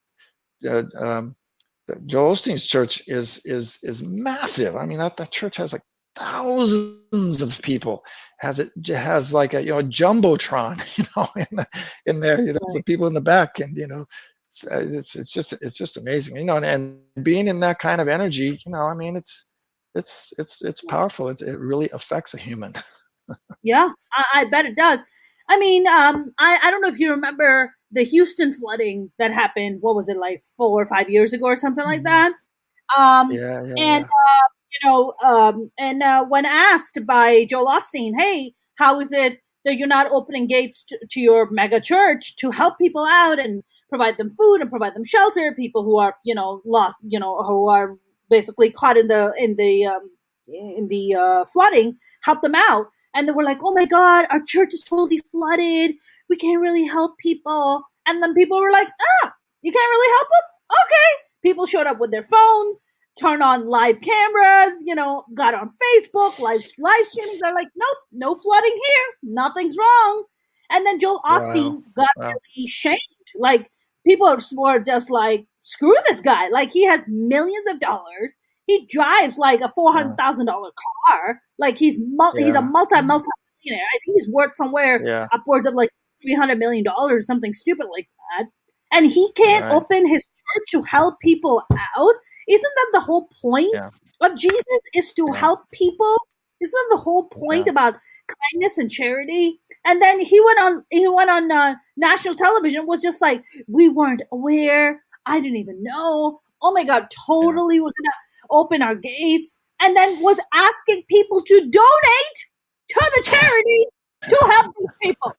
uh, um, Joel Osteen's church is is is massive. I mean, that that church has like thousands of people. Has it has like a, you know, a jumbotron, you know, in the, in there, you know, some people in the back, and you know, it's it's, it's just it's just amazing, you know, and, and being in that kind of energy, you know, I mean, it's it's it's it's powerful. It's, it really affects a human. Yeah, I, I bet it does. I mean, um, I, I don't know if you remember the Houston floodings that happened. What was it, like four or five years ago or something like that? Um, Yeah, yeah, and yeah. uh, you know, um, and uh, when asked by Joel Osteen, "Hey, how is it that you're not opening gates to, to your mega church to help people out and provide them food and provide them shelter? People who are, you know, lost, you know, who are basically caught in the in the um, in the uh, flooding, help them out." And they were like, "Oh my God, our church is totally flooded. We can't really help people." And then people were like, "Ah, you can't really help them? Okay." People showed up with their phones turn on live cameras, you know, got on Facebook, live live streaming. They're like, nope, no flooding here. Nothing's wrong. And then Joel Osteen Wow. got Wow. really shamed. Like, people were just like, screw this guy. Like, he has millions of dollars. He drives like a four hundred thousand dollars car. Like, he's multi, he's a Yeah. multi, multi millionaire. I think he's worth somewhere Yeah. upwards of like three hundred million dollars or something stupid like that. And he can't Right. open his church to help people out. Isn't that the whole point Yeah. of Jesus, is to Yeah. help people? Isn't that the whole point Yeah. about kindness and charity? And then he went on, he went on uh, national television, was just like, we weren't aware. I didn't even know. Oh my God, totally. Yeah. We're going to open our gates. And then was asking people to donate to the charity to help these people.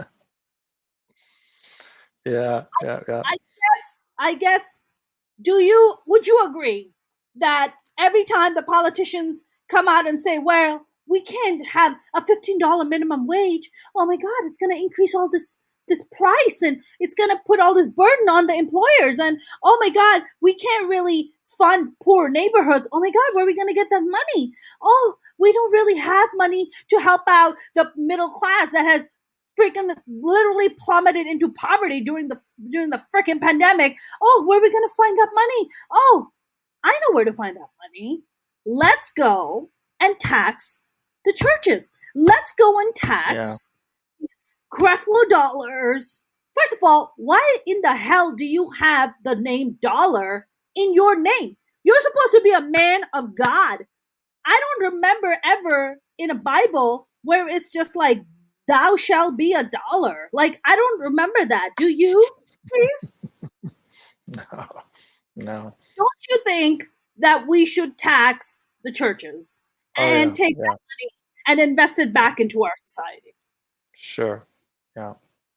Yeah, yeah, yeah. I guess, I guess, do you, would you agree that every time the politicians come out and say, well, we can't have a fifteen dollars minimum wage, oh my God, it's going to increase all this, this price, and it's going to put all this burden on the employers, and oh my God, we can't really fund poor neighborhoods. Oh my God, where are we going to get that money? Oh, we don't really have money to help out the middle class that has freaking literally plummeted into poverty during the during the freaking pandemic. Oh, where are we going to find that money? Oh, I know where to find that money. Let's go and tax the churches. Let's go and tax yeah. Creflo dollars. First of all, why in the hell do you have the name dollar in your name? You're supposed to be a man of God. I don't remember ever in a Bible where it's just like, thou shalt be a dollar. Like, I don't remember that. Do you? Please? No, no. Don't you think that we should tax the churches oh, and yeah, take yeah. that money and invest it back into our society? Sure. Yeah.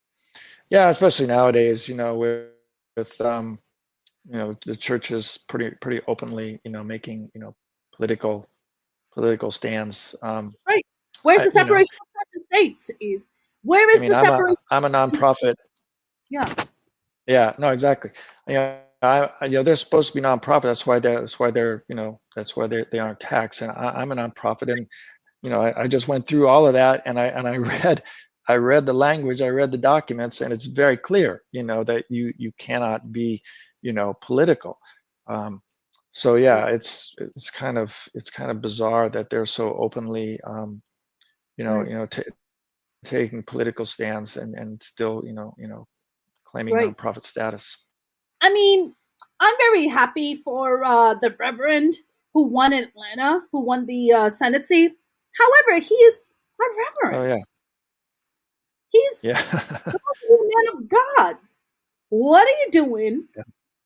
Yeah, especially nowadays, you know, with, with um, you know, the churches pretty pretty openly, you know, making, you know, political political stands. Um, right. Where's I, the separation you know, of church and state, Steve? Where is I mean, the I'm separation? A, I'm a nonprofit. Yeah. Yeah. No, exactly. Yeah. I, I, you know, they're supposed to be nonprofit. That's why they're. That's why they're. You know, that's why they they aren't taxed. And I, I'm a nonprofit, and you know, I, I just went through all of that, and I and I read, I read the language, I read the documents, and it's very clear. You know, that you you cannot be, you know, political. Um, so yeah, it's it's kind of it's kind of bizarre that they're so openly, um, you know, right. you know, t- taking political stands and and still, you know, you know, claiming right. nonprofit status. I mean, I'm very happy for uh, the Reverend who won in Atlanta, who won the uh, Senate seat. However, he is a Reverend. Oh, yeah. He's yeah. a man of God. What are you doing yeah.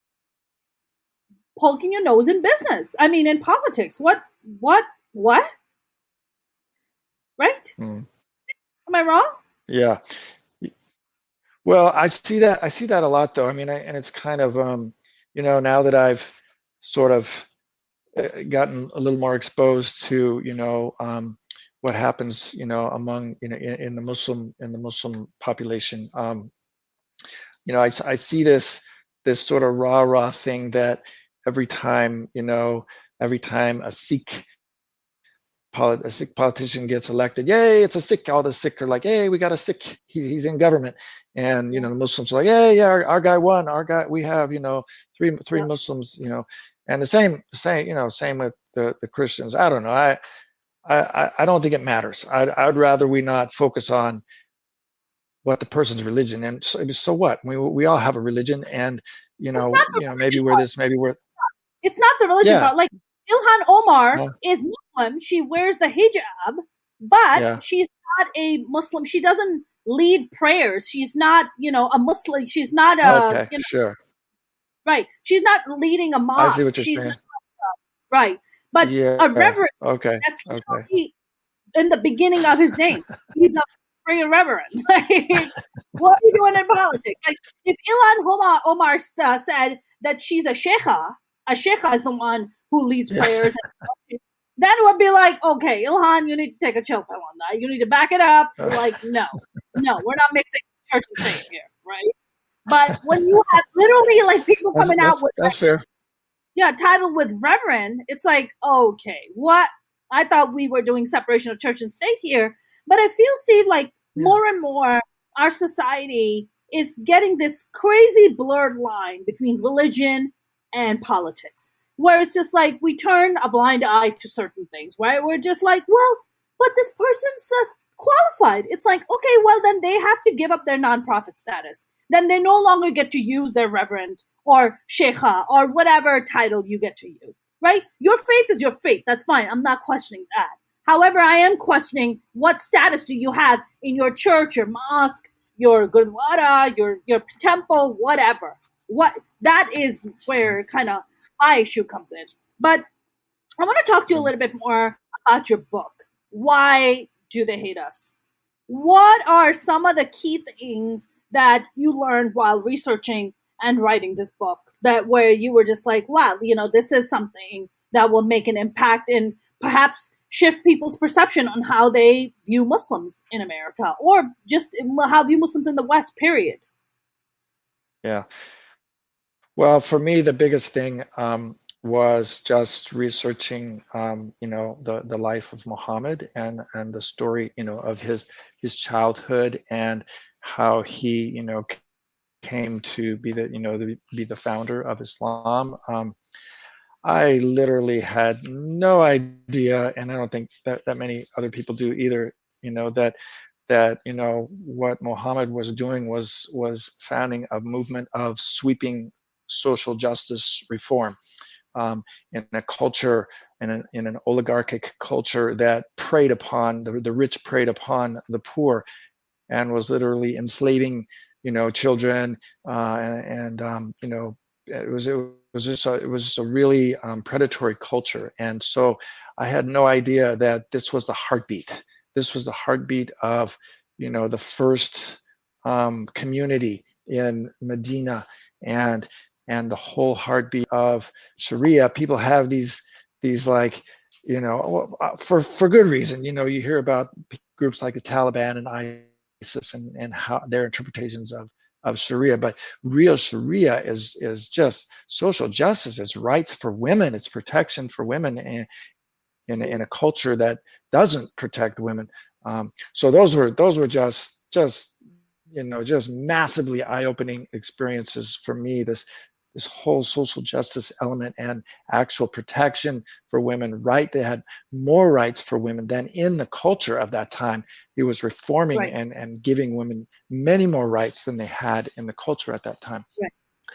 poking your nose in business? I mean, in politics. What, what, what? Right? Mm. Am I wrong? Yeah. Well, I see that. I see that a lot, though. I mean, I, and it's kind of, um, you know, now that I've sort of gotten a little more exposed to, you know, um, what happens, you know, among, you know, in, in the Muslim in the Muslim population. Um, you know, I, I see this this sort of rah rah thing that every time, you know, every time a Sikh a Sikh politician gets elected, yay, it's a Sikh. All the Sikh are like, hey, we got a Sikh. He, he's in government. And, you know, the Muslims are like, yeah, yeah, our, our guy won. Our guy, we have, you know, three three yeah. Muslims, you know, and the same, same, you know, same with the, the Christians. I don't know. I, I, I don't think it matters. I'd, I'd rather we not focus on what the person's religion. And so, so what? We we all have a religion, and you know, you know, maybe we're this, maybe we're. It's not the religion yeah. part. Like Ilhan Omar yeah. is Muslim. She wears the hijab, but yeah. she's not a Muslim. She doesn't lead prayers. She's not, you know, a Muslim. She's not a. Okay, you know, sure. Right. She's not leading a mosque. I see what you're she's saying. Not, right. But yeah. a reverend. Okay. That's okay. He, in the beginning of his name. He's a freaking reverend. Like, what are you doing in politics? Like, if Ilhan Omar, Omar uh, said that she's a sheikha, a sheikha is the one who leads prayers, and then it would be like, okay, Ilhan, you need to take a chill pill on that. You need to back it up. Like, no, no, we're not mixing church and state here, right? But when you have literally like people coming that's, out with that's like, fair. yeah, title with Reverend, it's like, okay, what? I thought we were doing separation of church and state here, but I feel, Steve, like yeah. more and more our society is getting this crazy blurred line between religion and politics, where it's just like we turn a blind eye to certain things, right? We're just like, well, but this person's uh, qualified. It's like, okay, well, then they have to give up their nonprofit status. Then they no longer get to use their reverend or sheikha or whatever title you get to use, right? Your faith is your faith. That's fine. I'm not questioning that. However, I am questioning what status do you have in your church, your mosque, your gurdwara, your your temple, whatever. What that is where kind of my issue comes in. But I want to talk to you a little bit more about your book. Why do they hate us? What are some of the key things that you learned while researching and writing this book that where you were just like, wow, you know, this is something that will make an impact and perhaps shift people's perception on how they view Muslims in America or just how view Muslims in the West, period? Yeah. Well, for me, the biggest thing um, was just researching, um, you know, the, the life of Muhammad and, and the story, you know, of his his childhood and how he, you know, came to be the, you know, the, be the founder of Islam. Um, I literally had no idea, and I don't think that, that many other people do either, you know, that that, you know, what Muhammad was doing was was founding a movement of sweeping social justice reform um, in a culture, in an, in an oligarchic culture that preyed upon, the, the rich preyed upon the poor and was literally enslaving, you know, children uh, and, and um, you know, it was, it was just a, it was just a really um, predatory culture. And so I had no idea that this was the heartbeat. This was the heartbeat of, you know, the first um, community in Medina and and the whole heartbeat of Sharia. People have these these like, you know, for for good reason. You know, you hear about groups like the Taliban and ISIS and and how their interpretations of of Sharia, but real Sharia is is just social justice. It's rights for women. It's protection for women, and in in a culture that doesn't protect women. Um, so those were those were just just you know just massively eye-opening experiences for me. This this whole social justice element and actual protection for women, right? They had more rights for women than in the culture of that time. He was reforming right. and, and giving women many more rights than they had in the culture at that time. Right.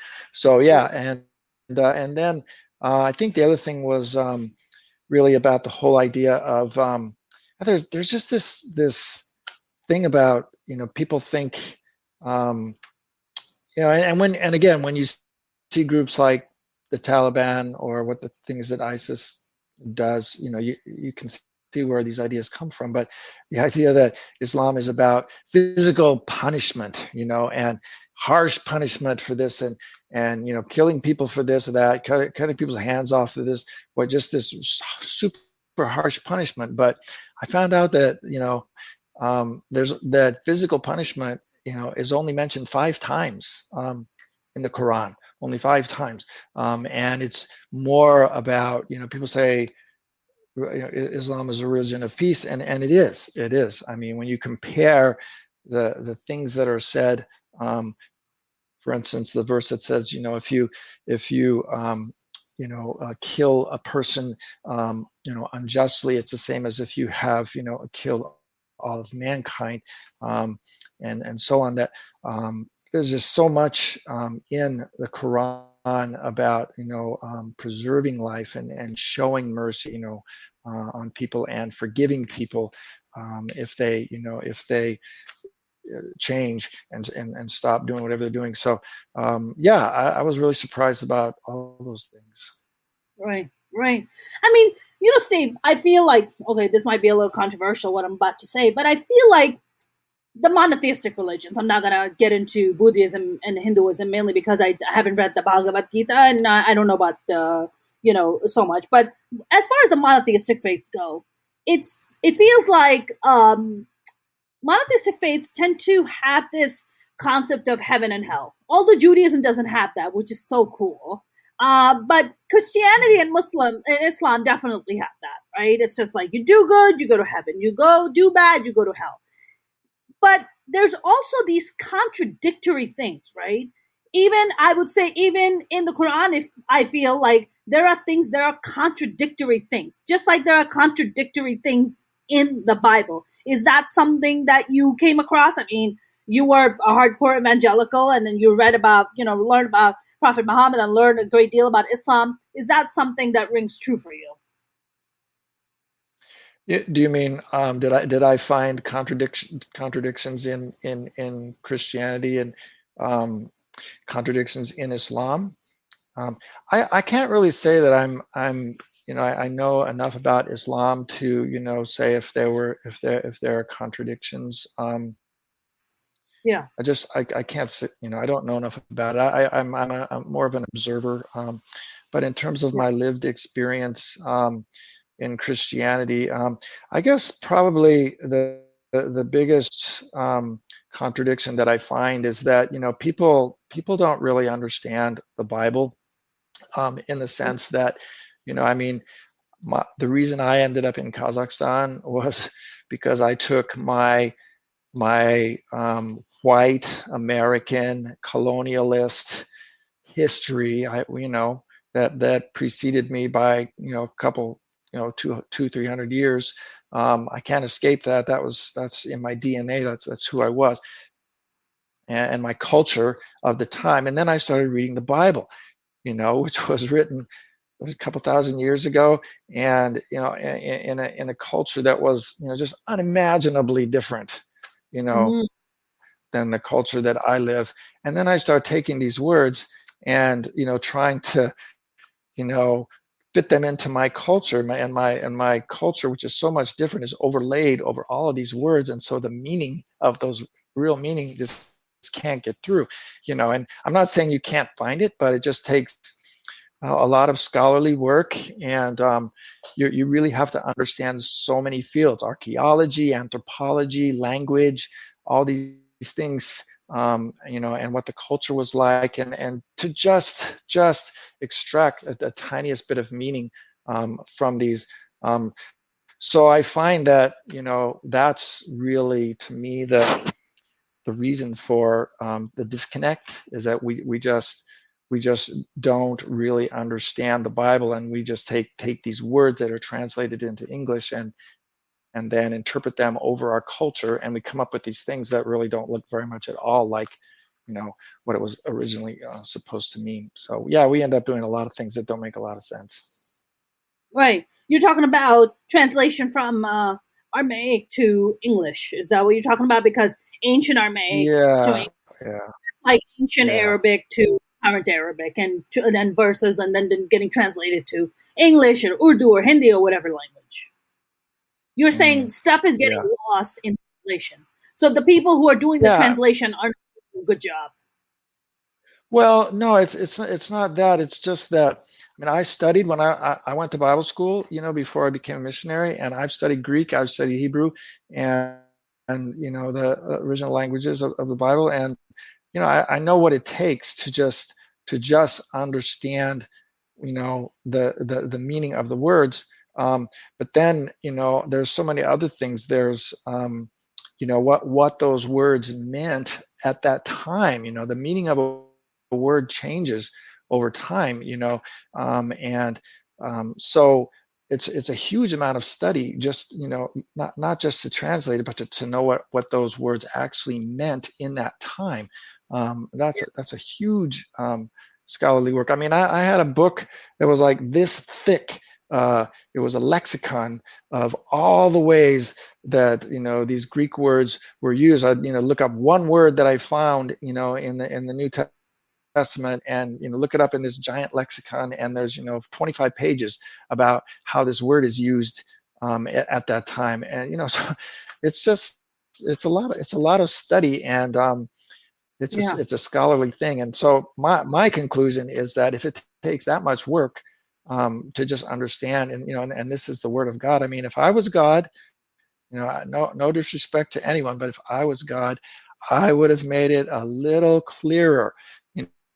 So yeah, and uh, and then uh, I think the other thing was um, really about the whole idea of um, there's there's just this this thing about, you know, people think um, you know and, and when and again when you see groups like the Taliban or what the things that ISIS does, you know, you, you can see where these ideas come from. But the idea that Islam is about physical punishment, you know, and harsh punishment for this and, and you know, killing people for this or that, cutting, cutting people's hands off for this, or just this super harsh punishment. But I found out that, you know, um, there's that physical punishment, you know, is only mentioned five times um, in the Quran. Only five times. Um, and it's more about, you know, people say you know, Islam is a religion of peace, and, and it is, it is. I mean, when you compare the, the things that are said, um, for instance, the verse that says, you know, if you, if you, um, you know, uh, kill a person, um, you know, unjustly, it's the same as if you have, you know, killed all of mankind, um, and, and so on. That, um, there's just so much um, in the Quran about, you know, um, preserving life and, and showing mercy, you know, uh, on people and forgiving people um, if they, you know, if they change and, and, and stop doing whatever they're doing. So, um, yeah, I, I was really surprised about all those things. Right, right. I mean, you know, Steve, I feel like, okay, this might be a little controversial what I'm about to say, but I feel like the monotheistic religions, I'm not going to get into Buddhism and Hinduism mainly because I, I haven't read the Bhagavad Gita and I, I don't know about the, you know, so much. But as far as the monotheistic faiths go, it's it feels like um, monotheistic faiths tend to have this concept of heaven and hell. Although Judaism doesn't have that, which is so cool. Uh, but Christianity and Muslim and Islam definitely have that, right? It's just like you do good, you go to heaven. You go do bad, you go to hell. But there's also these contradictory things, right? Even I would say, even in the Quran, if I feel like there are things, there are contradictory things, just like there are contradictory things in the Bible. Is that something that you came across? I mean, you were a hardcore evangelical, and then you read about, you know, learned about Prophet Muhammad and learned a great deal about Islam. Is that something that rings true for you? Do you mean um, did I did I find contradiction contradictions in in in Christianity and um, contradictions in Islam? Um, I I can't really say that I'm I'm you know I, I know enough about Islam to you know say if there were if there if there are contradictions. Um, Yeah. I just I, I can't sit, you know I don't know enough about it. I, I'm I'm, a, I'm more of an observer, um, but in terms of Yeah. my lived experience um, in Christianity, um, I guess probably the the, the biggest um, contradiction that I find is that you know people people don't really understand the Bible um, in the sense that you know I mean my, the reason I ended up in Kazakhstan was because I took my my um, white American colonialist history, I, you know, that that preceded me by you know a couple, you know, two, two, three hundred years. Um, I can't escape that. That was that's in my D N A. That's that's who I was, and, and my culture of the time. And then I started reading the Bible, you know, which was written a couple thousand years ago, and you know, in, in a in a culture that was you know just unimaginably different, you know. Mm-hmm. than the culture that I live. And then I start taking these words and, you know, trying to, you know, fit them into my culture my, and my, and my culture, which is so much different, is overlaid over all of these words. And so the meaning of those real meaning just, just can't get through, you know, and I'm not saying you can't find it, but it just takes a lot of scholarly work, and um, you, you really have to understand so many fields: archaeology, anthropology, language, all these things, um, you know, and what the culture was like, and and to just just extract a, the tiniest bit of meaning um, from these. Um, so I find that you know that's really to me the the reason for um, the disconnect is that we we just we just don't really understand the Bible, and we just take take these words that are translated into English and and then interpret them over our culture, and we come up with these things that really don't look very much at all like you know what it was originally uh, supposed to mean. So yeah, we end up doing a lot of things that don't make a lot of sense. Right. You're talking about translation from uh, Aramaic to English. Is that what you're talking about? Because ancient Aramaic Yeah, to English, yeah, like ancient yeah. Arabic to current Arabic, and, to, and then verses, and then getting translated to English or Urdu or Hindi or whatever language. You're saying Mm, stuff is getting yeah. lost in translation. So the people who are doing the Yeah. translation aren't doing a good job. Well, no, it's it's it's not that. It's just that. I mean, I studied when I, I I went to Bible school, you know, before I became a missionary, and I've studied Greek, I've studied Hebrew, and and you know the original languages of, of the Bible, and you know I, I know what it takes to just to just understand, you know, the the the meaning of the words. Um, but then you know there's so many other things. There's um, you know what what those words meant at that time. You know, the meaning of a the word changes over time, you know, um, and um, so it's it's a huge amount of study, just you know, not not just to translate it, but to, to know what what those words actually meant in that time. Um, that's a, that's a huge um, scholarly work. I mean, I, I had a book that was like this thick. Uh, it was a lexicon of all the ways that you know these Greek words were used. I'd you know look up one word that I found you know in the in the New Testament. Testament and you know look it up in this giant lexicon, and there's you know twenty-five pages about how this word is used um, at, at that time, and you know so it's just it's a lot of, it's a lot of study, and um, it's Yeah. a, it's a scholarly thing. And so my my conclusion is that if it takes that much work um, to just understand, and you know and, and this is the word of God. I mean, if I was God, you know no no disrespect to anyone, but if I was God, I would have made it a little clearer. You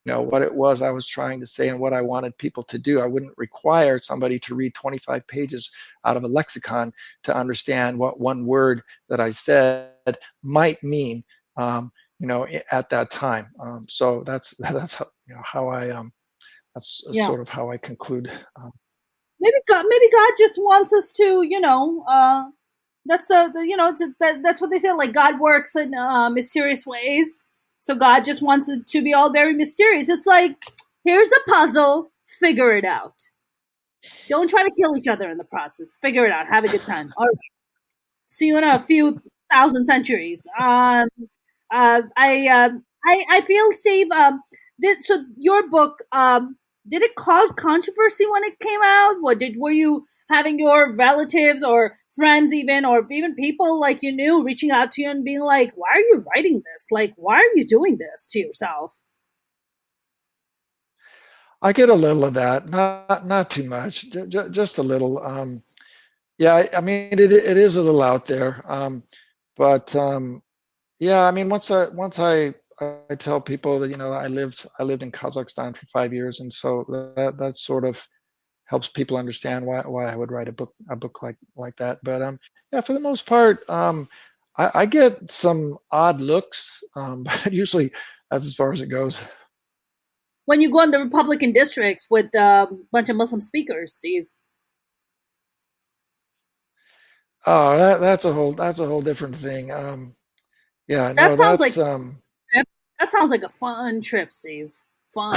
know, what it was I was trying to say and what I wanted people to do. I wouldn't require somebody to read twenty-five pages out of a lexicon to understand what one word that I said might mean, um, you know, at that time. Um, so that's that's how, you know, how I um, that's Yeah. sort of how I conclude. Um, maybe God, maybe God just wants us to, you know, uh, that's the, the you know, it's, that, that's what they say. Like God works in uh, mysterious ways. So God just wants it to be all very mysterious. It's like, here's a puzzle, figure it out. Don't try to kill each other in the process. Figure it out. Have a good time. All right. See you in a few thousand centuries. Um, uh, I, uh, I, I feel, Steve. Um, th- so your book, um, did it cause controversy when it came out? What did were you having your relatives or friends, even or even people like you knew, reaching out to you and being like, "Why are you writing this? Like, why are you doing this to yourself?" I get a little of that, not not too much, j- j- just a little. Um, yeah, I, I mean, it it is a little out there, um, but um, yeah, I mean, once I once I I tell people that, you know, I lived I lived in Kazakhstan for five years, and so that that sort of helps people understand why why I would write a book a book like like that. But um, yeah, for the most part, um, I, I get some odd looks, um, but usually that's as far as it goes. When you go in the Republican districts with a um, bunch of Muslim speakers, Steve. Oh, that, that's a whole that's a whole different thing. Um, yeah, That no, sounds like that's um, that sounds like a fun trip, Steve. Fun.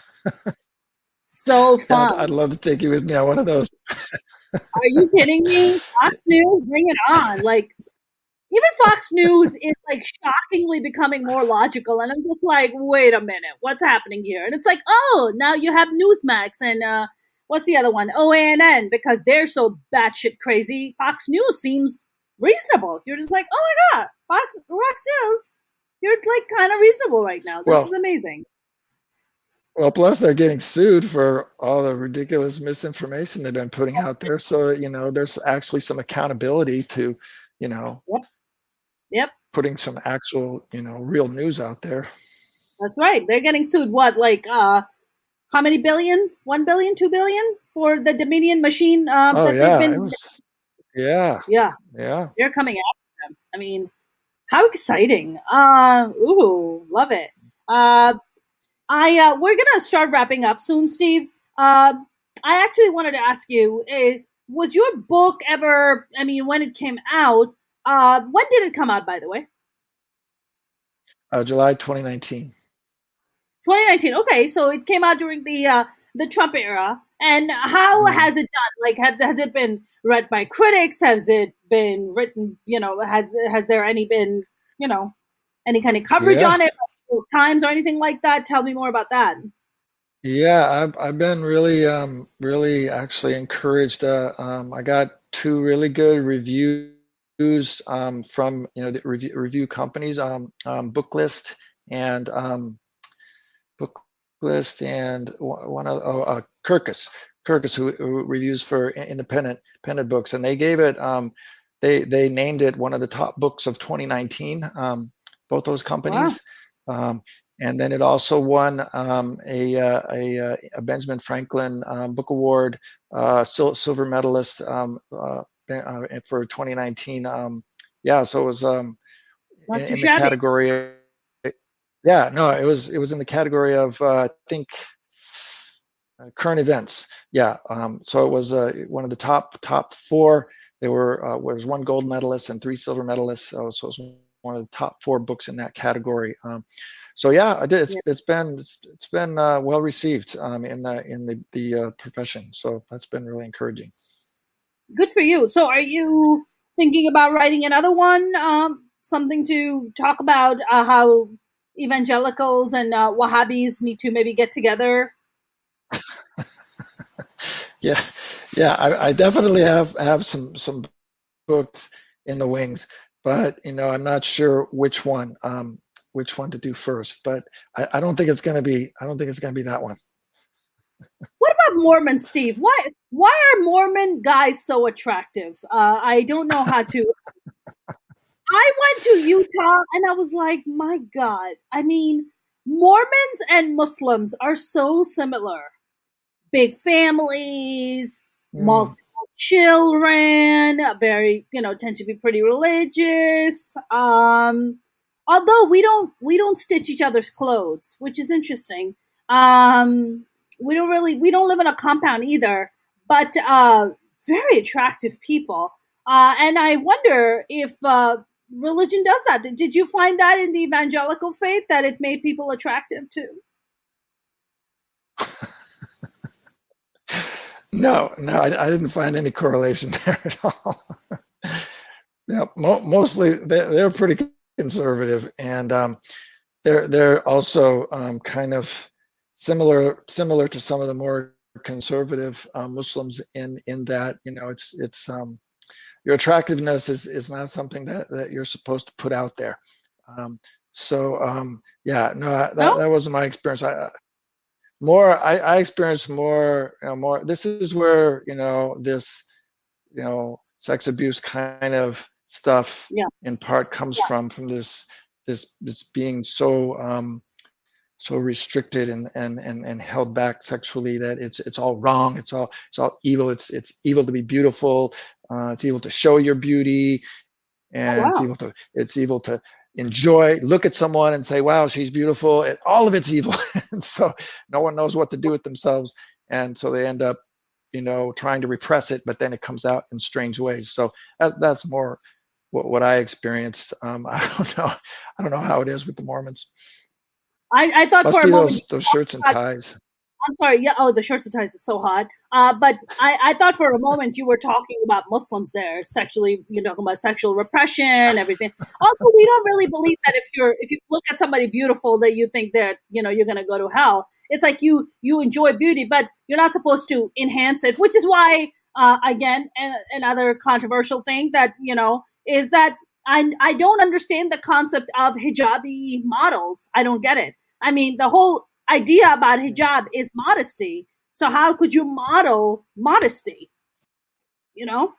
So yeah, I'd, I'd fun. love to take you with me on one of those. Are you kidding me? Fox News, bring it on. Like, even Fox News is like shockingly becoming more logical. And I'm just like, wait a minute, what's happening here? And it's like, oh, now you have Newsmax and uh, what's the other one? O A N N, because they're so batshit crazy. Fox News seems reasonable. You're just like, oh my God, Fox, Fox News, you're like kind of reasonable right now. This Well, is amazing. well, plus they're getting sued for all the ridiculous misinformation they've been putting out there. So, you know, there's actually some accountability to, you know, Yep. Yep. putting some actual, you know, real news out there. That's right. They're getting sued. What, like, uh, how many billion? One billion, two billion for the Dominion machine uh, Oh that they've yeah, it been. was. Yeah, Yeah, yeah. they're coming after them. I mean, how exciting! Uh, ooh, love it. Uh, I uh, we're gonna start wrapping up soon, Steve. Um, I actually wanted to ask you: uh, was your book ever? I mean, when it came out, uh, when did it come out? By the way, Uh, July twenty nineteen. twenty nineteen. Okay, so it came out during the uh, the Trump era. And how Mm. has it done? Like, has has it been read by critics? Has it been written? You know, has has there any been you know any kind of coverage Yeah, on it, Times or anything like that? Tell me more about that. yeah. I've I've been really, um, really actually encouraged. Uh, um, I got two really good reviews um, from, you know, the review review companies, um, um, Booklist and um, Booklist and one of oh, uh, Kirkus. Kirkus, who, who reviews for independent independent books, and they gave it. Um, they they named it one of the top books of twenty nineteen. Um, both those companies, wow. um, and then it also won um, a, a a Benjamin Franklin um, Book Award, uh, sil- silver medalist um, uh, for twenty nineteen. Um, yeah, so it was um, in, in the category. Yeah, no, it was it was in the category of uh, I think uh, current events. Yeah, um, so it was uh, one of the top top four. There were uh, was one gold medalist and three silver medalists. Uh, so it was one of the top four books in that category. Um, so yeah, I did. It's, yeah. it's been it's, it's been uh, well received um, in the in the the uh, profession. So that's been really encouraging. Good for you. So are you thinking about writing another one? Um, something to talk about uh, how evangelicals and uh, Wahhabis need to maybe get together? yeah, yeah, I, I definitely have have some some books in the wings, but you know, I'm not sure which one um, which one to do first. But I, I don't think it's going to be I don't think it's going to be that one. What about Mormon, Steve? Why why are Mormon guys so attractive? Uh, I don't know how to. I went to Utah and I was like, my God. I mean, Mormons and Muslims are so similar. Big families, Mm. multiple children, very, you know, tend to be pretty religious. Um, although we don't we don't stitch each other's clothes, which is interesting. Um, we don't really we don't live in a compound either, but uh, very attractive people. Uh, and I wonder if uh, religion does that. Did you find that in the evangelical faith that it made people attractive too? No, no, I, I didn't find any correlation there at all. Yeah, mo- mostly they're, they're pretty conservative, and um, they're they're also um, kind of similar similar to some of the more conservative uh, Muslims in in that, you know, it's it's um, your attractiveness is is not something that that you're supposed to put out there. Um, so um, yeah, no, that No? that wasn't my experience. I, more I, I experienced more you know, more this is where you know this you know sex abuse kind of stuff Yeah. in part comes Yeah. from from this this this being so um so restricted and and and, and held back sexually that it's it's all wrong, it's all it's all evil, it's it's evil to be beautiful, uh, it's evil to show your beauty, and Oh, it's wow. evil to it's evil to enjoy, look at someone and say, wow, she's beautiful, and all of it's evil. And so no one knows what to do with themselves, and so they end up you know trying to repress it, but then it comes out in strange ways. So that, that's more what, what I experienced. um, I don't know I don't know how it is with the Mormons. I, I thought Must for a be moment. those those shirts and ties. I'm sorry. Yeah. Oh, the shirts and ties is so hot. Uh, but I, I thought for a moment you were talking about Muslims there, sexually. You're talking about sexual repression, everything. Also, we don't really believe that if you're if you look at somebody beautiful that you think that you know you're going to go to hell. It's like you you enjoy beauty, but you're not supposed to enhance it. Which is why, uh, again, an, another controversial thing that you know is that I I don't understand the concept of hijabi models. I don't get it. I mean, the whole idea about hijab is modesty. So how could you model modesty? You know?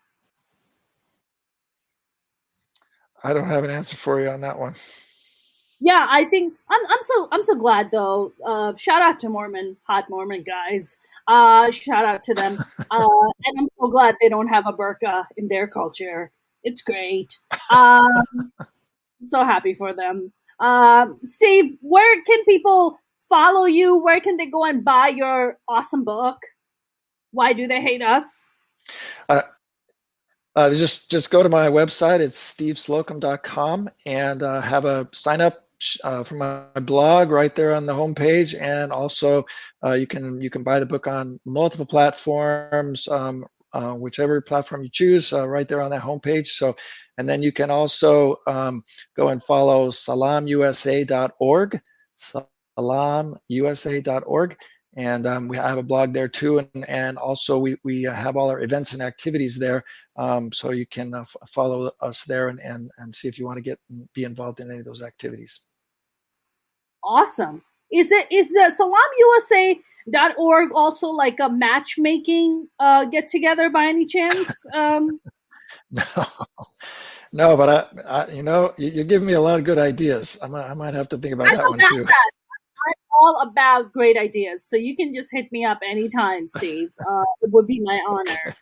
I don't have an answer for you on that one. Yeah, I think I'm I'm so I'm so glad though. Uh, shout out to Mormon, hot Mormon guys. Uh, shout out to them. Uh, and I'm so glad they don't have a burqa in their culture. It's great. Um, so happy for them. Um, Steve, where can people follow you? Where can they go and buy your awesome book? Why Do They Hate Us? Uh, uh, just just go to my website. It's steve slocum dot com and uh, have a sign up uh, for my blog right there on the homepage. And also, uh, you can you can buy the book on multiple platforms, um, uh, whichever platform you choose, uh, right there on that homepage. So, and then you can also um, go and follow salam u s a dot org, salam u s a dot org. And um, we have a blog there too, and, and also we, we have all our events and activities there, um, so you can uh, f- follow us there and, and, and see if you want to get be involved in any of those activities. Awesome. Is it is the salam u s a dot org also like a matchmaking uh, get together by any chance? Um, no, no, but I, I you know you, you're giving me a lot of good ideas. I might, I might have to think about that one too. That. I'm all about great ideas, so you can just hit me up anytime, Steve. Uh, it would be my honor.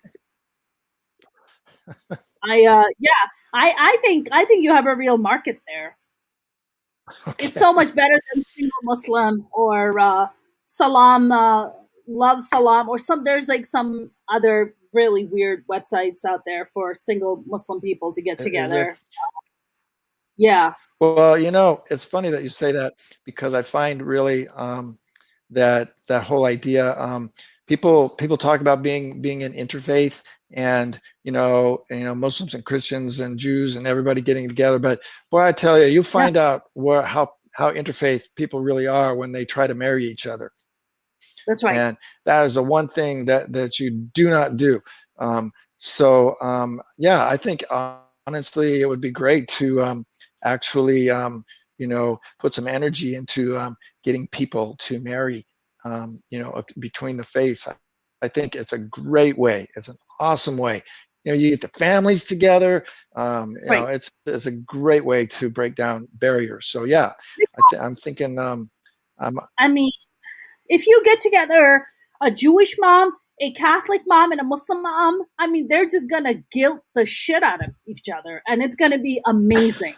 I uh, yeah, I, I think I think you have a real market there. Okay. It's so much better than Single Muslim or uh, Salam, uh, Love Salam, or some. There's like some other really weird websites out there for single Muslim people to get together. Yeah. Well, you know, it's funny that you say that, because I find really um, that that whole idea. Um, people people talk about being being an interfaith, and you know, you know, Muslims and Christians and Jews and everybody getting together. But boy, I tell you, you find yeah. out where how how interfaith people really are when they try to marry each other. That's right. And that is the one thing that that you do not do. Um, so um, yeah, I think uh, honestly, it would be great to. Um, actually um, you know put some energy into um, getting people to marry um, you know between the faiths. I, I think it's a great way. It's an awesome way. You know, you get the families together. Um, you right. know, it's it's a great way to break down barriers. So yeah, I th- I'm thinking um, I'm, I mean, if you get together a Jewish mom, a Catholic mom, and a Muslim mom, I mean, they're just going to guilt the shit out of each other, and it's going to be amazing.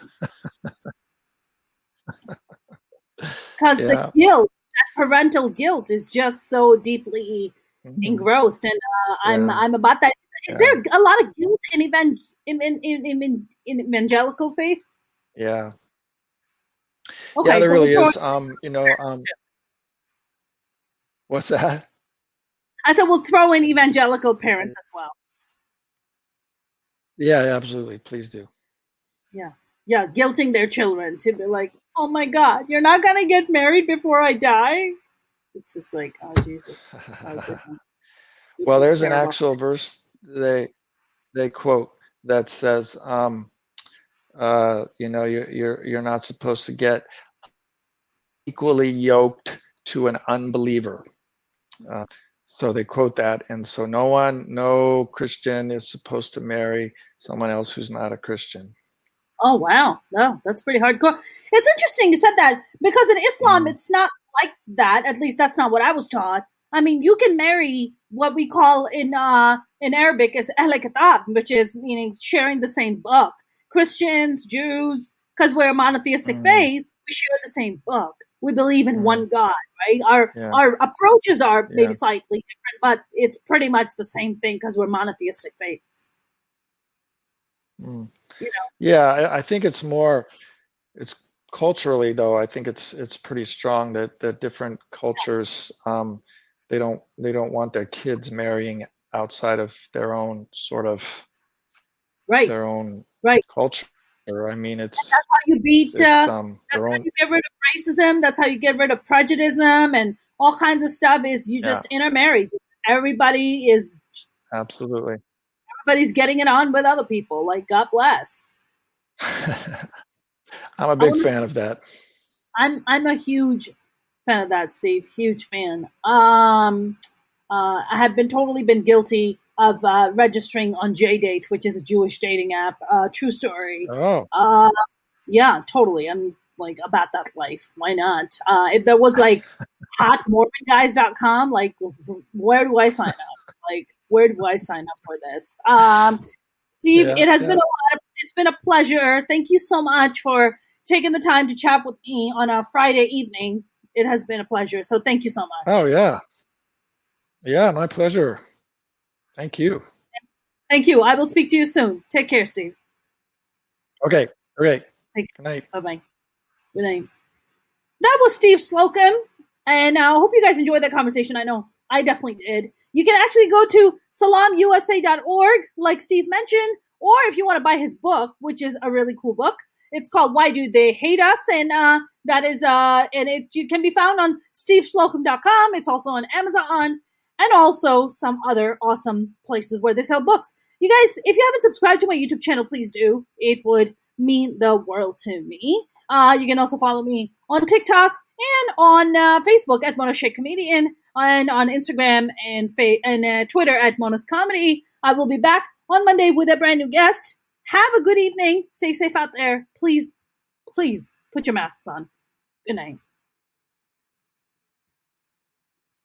Because yeah. the guilt, that parental guilt, is just so deeply mm-hmm. engrossed, and uh, I'm yeah. I'm about that. Is yeah. there a lot of guilt in, evan- in, in, in, in, in evangelical faith? Yeah. Okay, yeah, there so really is. Um, you know, um, what's that? I said we'll throw in evangelical parents as well. Yeah, absolutely. Please do. Yeah. Yeah, guilting their children to be like, oh my God, you're not going to get married before I die? It's just like, oh, Jesus. Oh, well, there's terrible. An actual verse they they quote that says, um, uh, you know, you're, you're, you're not supposed to get equally yoked to an unbeliever. Uh, so they quote that. And so no one, no Christian is supposed to marry someone else who's not a Christian. Oh, wow. No, that's pretty hardcore. It's interesting you said that because in Islam, mm. it's not like that. At least that's not what I was taught. I mean, you can marry what we call in uh, in Arabic as Ahl Kitab, which is meaning sharing the same book. Christians, Jews, because we're a monotheistic mm. faith, we share the same book. We believe in mm. one God, right? Our yeah. our approaches are maybe yeah. slightly different, but it's pretty much the same thing because we're monotheistic faiths. Mm. You know? Yeah, I, I think it's more, it's culturally though, I think it's it's pretty strong that, that different cultures, um, they don't they don't want their kids marrying outside of their own sort of, right. their own right. culture. I mean, it's and that's how you beat. It's, uh, um, that's their how own. you get rid of racism. That's how you get rid of prejudice and all kinds of stuff. Is you just yeah. intermarry. Everybody is absolutely. Everybody's getting it on with other people. Like, God bless. I'm a big fan of that. I'm I'm a huge fan of that, Steve. Huge fan. Um, uh, I have been totally been guilty of uh, registering on JDate, which is a Jewish dating app. Uh, true story. Oh. Uh, yeah, totally. I'm like about that life. Why not? Uh, if there was like hot mormon guys dot com, like where do I sign up? Like where do I sign up for this? Um, Steve, yeah, it has yeah. been a lot of, it's been a pleasure. Thank you so much for taking the time to chat with me on a Friday evening. It has been a pleasure. So thank you so much. Oh yeah. Yeah, my pleasure. Thank you. Thank you. I will speak to you soon. Take care, Steve. Okay. Great. Good night. Bye-bye. Good night. That was Steve Slocum, and I uh, hope you guys enjoyed that conversation. I know I definitely did. You can actually go to salam u s a dot org, like Steve mentioned, or if you want to buy his book, which is a really cool book, it's called Why Do They Hate Us? And uh, that is, uh, and it you can be found on steve slocum dot com. It's also on Amazon and also some other awesome places where they sell books. You guys, if you haven't subscribed to my YouTube channel, please do. It would mean the world to me. Uh, you can also follow me on TikTok and on uh, Facebook at Mona Sheikh Comedian, and on Instagram and fa- and uh, Twitter at Mona's Comedy. I will be back on Monday with a brand new guest. Have a good evening. Stay safe out there. Please, please put your masks on. Good night.